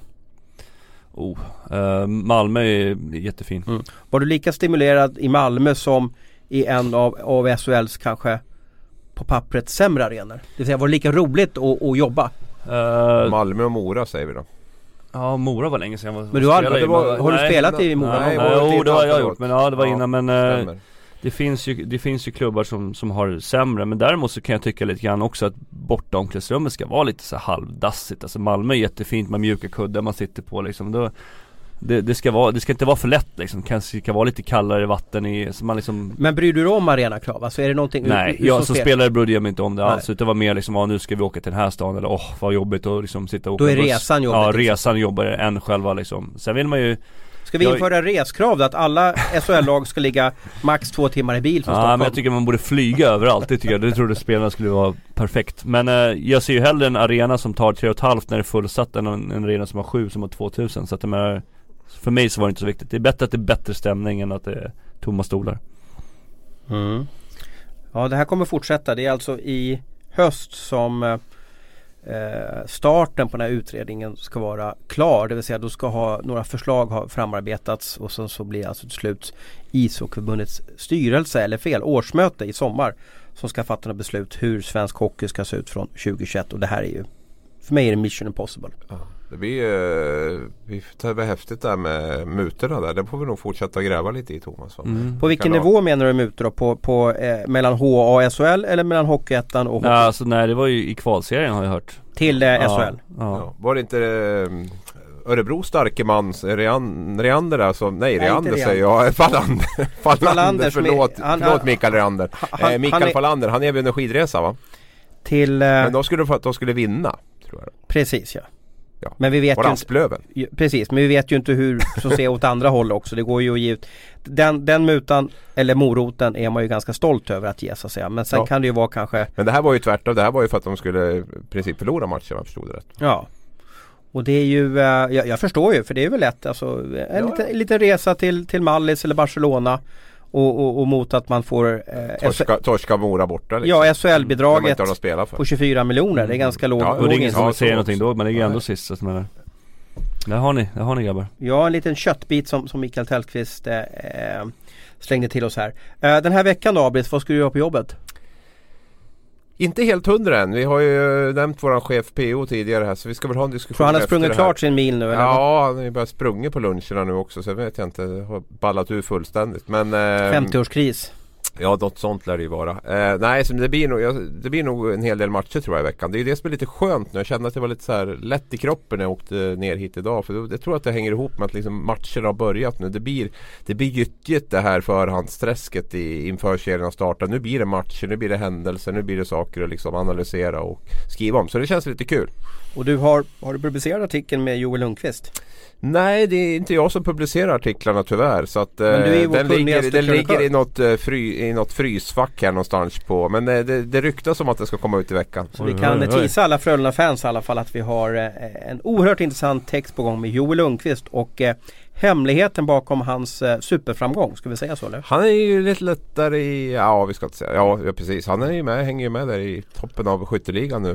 Speaker 3: Oh, eh, Malmö är jättefin.
Speaker 1: Mm. Var du lika stimulerad i Malmö som i en av, av S H L:s kanske på pappret sämre arenor? Det vill säga, var det lika roligt att, att jobba?
Speaker 2: Uh, Malmö och Mora säger vi då.
Speaker 3: Ja, Mora var länge sedan jag var.
Speaker 1: Men du har, aldrig, var, har du nej, spelat i Mora?
Speaker 3: Nej, nej, nej, det har jag gjort. Men ja, det var ja, innan. Men äh, det, finns ju, det finns ju klubbar som, som har sämre. Men däremot så kan jag tycka lite grann också att borta omklädningsrummet ska vara lite så halvdassigt. Alltså Malmö är jättefint med mjuka kuddar man sitter på liksom. Då, det, det, ska vara, det ska inte vara för lätt liksom. Kanske ska vara lite kallare vatten i, så man liksom...
Speaker 1: Men bryr du dig om arenakrav? Alltså är det någonting...
Speaker 3: Nej, jag som spelare brydde jag mig inte om det alls. Utan det var mer liksom, ja, nu ska vi åka till den här stan. Eller åh, oh, vad jobbigt att liksom sitta och åka.
Speaker 1: Då är resan jobbigt.
Speaker 3: Ja, resan jobbar än själva liksom. Sen vill man ju...
Speaker 1: Ska vi jag... införa reskrav då, att alla S H L-lag ska ligga max två timmar i bil från
Speaker 3: ja,
Speaker 1: Stockholm?
Speaker 3: Men jag tycker man borde flyga överallt, det tycker jag. Det trodde spelarna skulle vara perfekt. Men eh, jag ser ju hellre en arena som tar tre och ett halvt när det är fullsatt än en, en arena som har sju som har tvåtusen. Så att det är, för mig så var det inte så viktigt. Det är bättre att det är bättre stämning än att det är tomma stolar.
Speaker 1: Mm. Ja, det här kommer fortsätta. Det är alltså i höst som eh, starten på den här utredningen ska vara klar. Det vill säga då ska ha några förslag ha framarbetats och sen så blir alltså till slut ishockeyförbundets styrelse, eller fel, årsmöte i sommar som ska fatta några beslut hur svensk hockey ska se ut från tjugohundratjugoett, och det här är ju, för mig är det mission impossible.
Speaker 2: Ja, det blir uh, vi tar det häftigt där med mutorna där. Det får vi nog fortsätta gräva lite i, Thomas.
Speaker 1: Mm. På vilken nivå ha... menar du mutor då? På, på, eh, mellan H A A S H L eller mellan Hockeyettan och Hockey?
Speaker 3: Ja, alltså, nej, det var ju i kvalserien har jag hört.
Speaker 1: Till eh, S H L?
Speaker 3: Ja, ja.
Speaker 2: Ja. Var det inte eh, Örebro starke man Rean, Reander alltså, nej, nej Reander säger jag. Fallander, Fallander, Fallander förlåt, han, förlåt Mikael Reander. Han, eh, Mikael han är, Fallander, han är väl en skidresa va?
Speaker 1: Till... Eh,
Speaker 2: Men de skulle, de skulle vinna, tror jag.
Speaker 1: Precis, ja.
Speaker 2: Ja.
Speaker 1: Men vi vet
Speaker 2: och Rasplöven.
Speaker 1: Ju, precis, men vi vet ju inte hur som ser åt andra håll också. Det går ju att ge ut den, den mutan eller moroten är man ju ganska stolt över att ge, så att säga. Men sen ja. kan det ju vara kanske...
Speaker 2: Men det här var ju tvärtom. Det här var ju för att de skulle i princip förlora matchen, om jag förstod det rätt.
Speaker 1: Ja. Och det är ju, uh, jag, jag förstår ju, för det är väl lätt alltså, en ja. liten, liten resa till, till Mallis eller Barcelona. Och, och, och mot att man får
Speaker 2: eh, torska, torska Mora borta liksom.
Speaker 1: Ja, S H L-bidraget på tjugofyra miljoner. Mm. Det är ganska lågt.
Speaker 3: Ja, och det är ingen som säger någonting då, men det är ju ändå sist. Så men, där har ni, där har ni grabbar.
Speaker 1: Ja, en liten köttbit som, som Mikael Tellqvist eh, slängde till oss här. Eh, den här veckan då, Abris, vad ska du göra på jobbet?
Speaker 2: Inte helt hundra än. Vi har ju nämnt våran chef P O tidigare här, så vi ska väl ha en diskussion.
Speaker 1: För han har sprungit klart sin mil nu, eller?
Speaker 2: Ja, han har ju bara sprungit på luncherna nu också, så jag vet jag inte, har ballat ur fullständigt. Men eh,
Speaker 1: femtioårskris.
Speaker 2: Ja, något sånt lär det ju vara. Eh, nej, så det blir, nog, ja, det blir nog en hel del matcher tror jag i veckan. Det är ju det som är lite skönt nu. Jag kände att det var lite så här lätt i kroppen när jag åkte ner hit idag. För jag tror att det hänger ihop med att liksom matcherna har börjat nu. Det blir, det blir gyttjigt det här förhandsträsket i, inför serien startar. Nu blir det matcher, nu blir det händelser, nu blir det saker att liksom analysera och skriva om. Så det känns lite kul.
Speaker 1: Och du har, har du publicerat artikeln med Joel Lundqvist?
Speaker 2: Nej, det är inte jag som publicerar artiklarna tyvärr, så att, men du är den, ligger, den ligger i något, uh, fry, i något frysfack här någonstans på, men uh, det, det ryktas om att det ska komma ut i veckan.
Speaker 1: Så oj, vi kan tisa alla Frölunda-fans i alla fall att vi har uh, en oerhört intressant text på gång med Joel Lundqvist och uh, hemligheten bakom hans uh, superframgång, ska vi säga så eller?
Speaker 2: Han är ju lite lättare i, ja vi ska inte säga, ja, ja precis, han är ju med, hänger ju med där i toppen av skytteligan nu.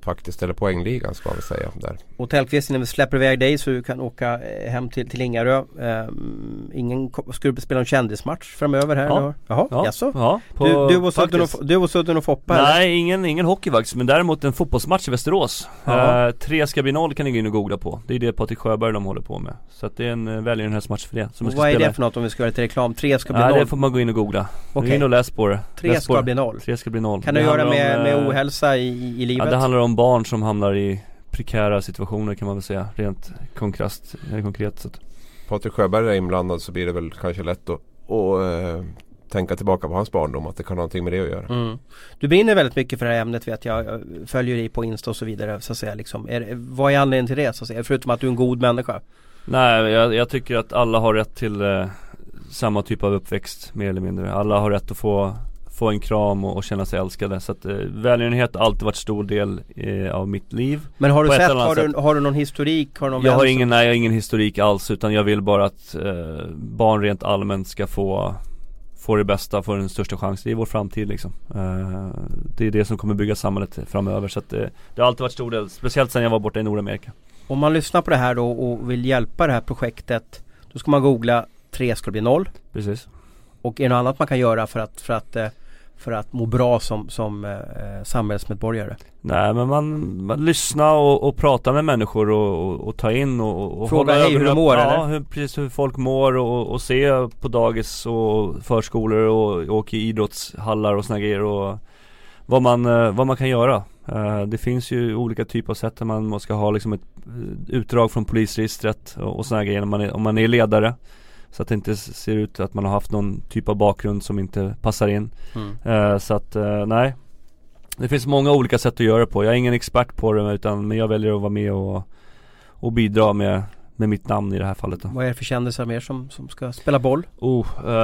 Speaker 2: faktiskt, eller poängligan ska vi säga där.
Speaker 1: Och Tellqvist, när vi släpper iväg dig så du kan åka eh, hem till, till Ingarö. Um, ingen skulle spela en kändismatch framöver här?
Speaker 3: Ja.
Speaker 1: Jaha,
Speaker 3: Ja.
Speaker 1: jaså?
Speaker 3: Ja, på,
Speaker 1: du, du, och Sudden och,
Speaker 3: faktiskt.
Speaker 1: du och Sudden och Foppa?
Speaker 3: Nej, ingen, ingen hockey faktiskt, men däremot en fotbollsmatch i Västerås.
Speaker 1: Ja.
Speaker 3: uh, Tre ska bli noll kan ni gå in och googla på. Det är det Patrik Sjöberg de håller på med. Så att det är en uh, välgörenhetsmatch för det som
Speaker 1: Och
Speaker 3: ska
Speaker 1: vad är
Speaker 3: spela.
Speaker 1: det för något om vi ska göra lite reklam? Tre ska bli
Speaker 3: Nej,
Speaker 1: noll?
Speaker 3: det får man gå in och googla.
Speaker 1: Okej.
Speaker 3: Gå in och läs på det.
Speaker 1: Tre
Speaker 3: läs
Speaker 1: ska
Speaker 3: på
Speaker 1: bli
Speaker 3: det.
Speaker 1: noll?
Speaker 3: Tre ska bli noll.
Speaker 1: Kan det, det göra med,
Speaker 3: om,
Speaker 1: med
Speaker 3: uh,
Speaker 1: ohälsa i, i livet?
Speaker 3: Ja, det handlar om barn som hamnar i prekära situationer kan man väl säga. Rent konkret, konkret så att.
Speaker 2: Patrik Sjöberg är inblandad så blir det väl kanske lätt att och, eh, tänka tillbaka på hans barndom, att det kan ha någonting med det att göra.
Speaker 1: Mm. Du brinner väldigt mycket för det här ämnet, vet jag. Jag följer dig på Insta och så vidare så att säga, liksom. är, vad är anledningen till det så att säga? Förutom att du är en god människa.
Speaker 3: Nej, jag, jag tycker att alla har rätt till eh, samma typ av uppväxt mer eller mindre. Alla har rätt att få, få en kram och, och känna sig älskade. Så att eh, välgörenhet har alltid varit stor del eh, av mitt liv.
Speaker 1: Men har du
Speaker 3: På ett
Speaker 1: sett,
Speaker 3: eller
Speaker 1: har
Speaker 3: annat
Speaker 1: du, har du någon historik? Har du någon
Speaker 3: Jag
Speaker 1: vän
Speaker 3: har
Speaker 1: som-
Speaker 3: ingen, nej, jag har ingen historik alls, utan jag vill bara att eh, barn rent allmänt ska få få det bästa, få den största chansen. Det är vår framtid liksom. Eh, det är det som kommer bygga samhället framöver. Så att, eh, det har alltid varit stor del, speciellt sedan jag var borta i Nordamerika.
Speaker 1: Om man lyssnar på det här då och vill hjälpa det här projektet, då ska man googla tre ska bli noll.
Speaker 3: Precis.
Speaker 1: Och är det något annat man kan göra för att, för att, eh, för att må bra som, som eh, samhällsmedborgare?
Speaker 3: Nej, men man, man lyssnar och, och pratar med människor och, och, och ta in och, och
Speaker 1: Fråga,
Speaker 3: hålla
Speaker 1: hej, hur de mår,
Speaker 3: ja,
Speaker 1: eller?
Speaker 3: hur, precis hur folk mår och, och se på dagis och förskolor och åka i idrottshallar och såna grejer och vad man, eh, vad man kan göra. Uh, det finns ju olika typer av sätt där man måste ha liksom ett uh, utdrag från polisregistret och, och såna grejer när man är, om man är ledare. Så att det inte ser ut att man har haft någon typ av bakgrund som inte passar in.
Speaker 1: Mm.
Speaker 3: Uh, så att uh, nej. Det finns många olika sätt att göra det på. Jag är ingen expert på det, utan men jag väljer att vara med och, och bidra med, med mitt namn i det här fallet då.
Speaker 1: Vad är det för kändisar mer som, som ska spela boll?
Speaker 3: Oh, uh,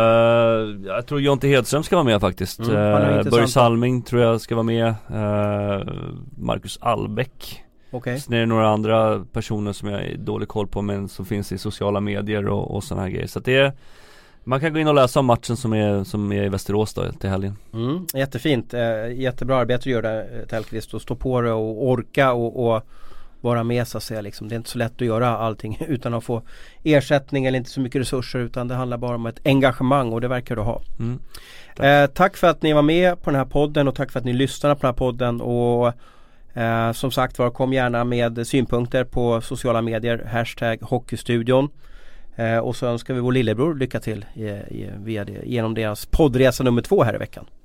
Speaker 3: jag tror Jonte Hedström ska vara med faktiskt.
Speaker 1: Mm, han är
Speaker 3: uh,
Speaker 1: intressant.
Speaker 3: Börje Salming tror jag ska vara med. Uh, Marcus Albeck.
Speaker 1: Okej.
Speaker 3: Sen är det några andra personer som jag är dålig koll på, men som finns i sociala medier och, och sådana här grejer. Så att det är, man kan gå in och läsa om matchen som är, som är i Västerås då till helgen.
Speaker 1: Mm, jättefint. Eh, jättebra arbete att göra där, Tellqvist, och stå på det och orka och, och vara med så att säga. Liksom. Det är inte så lätt att göra allting utan att få ersättning eller inte så mycket resurser, utan det handlar bara om ett engagemang, och det verkar du ha.
Speaker 3: Mm.
Speaker 1: Tack. Eh, tack för att ni var med på den här podden och tack för att ni lyssnade på den här podden, och eh, som sagt var, kom gärna med synpunkter på sociala medier, hashtag Hockeystudion. Eh, och så önskar vi vår lillebror lycka till i, i, via det, genom deras poddresa nummer två här i veckan.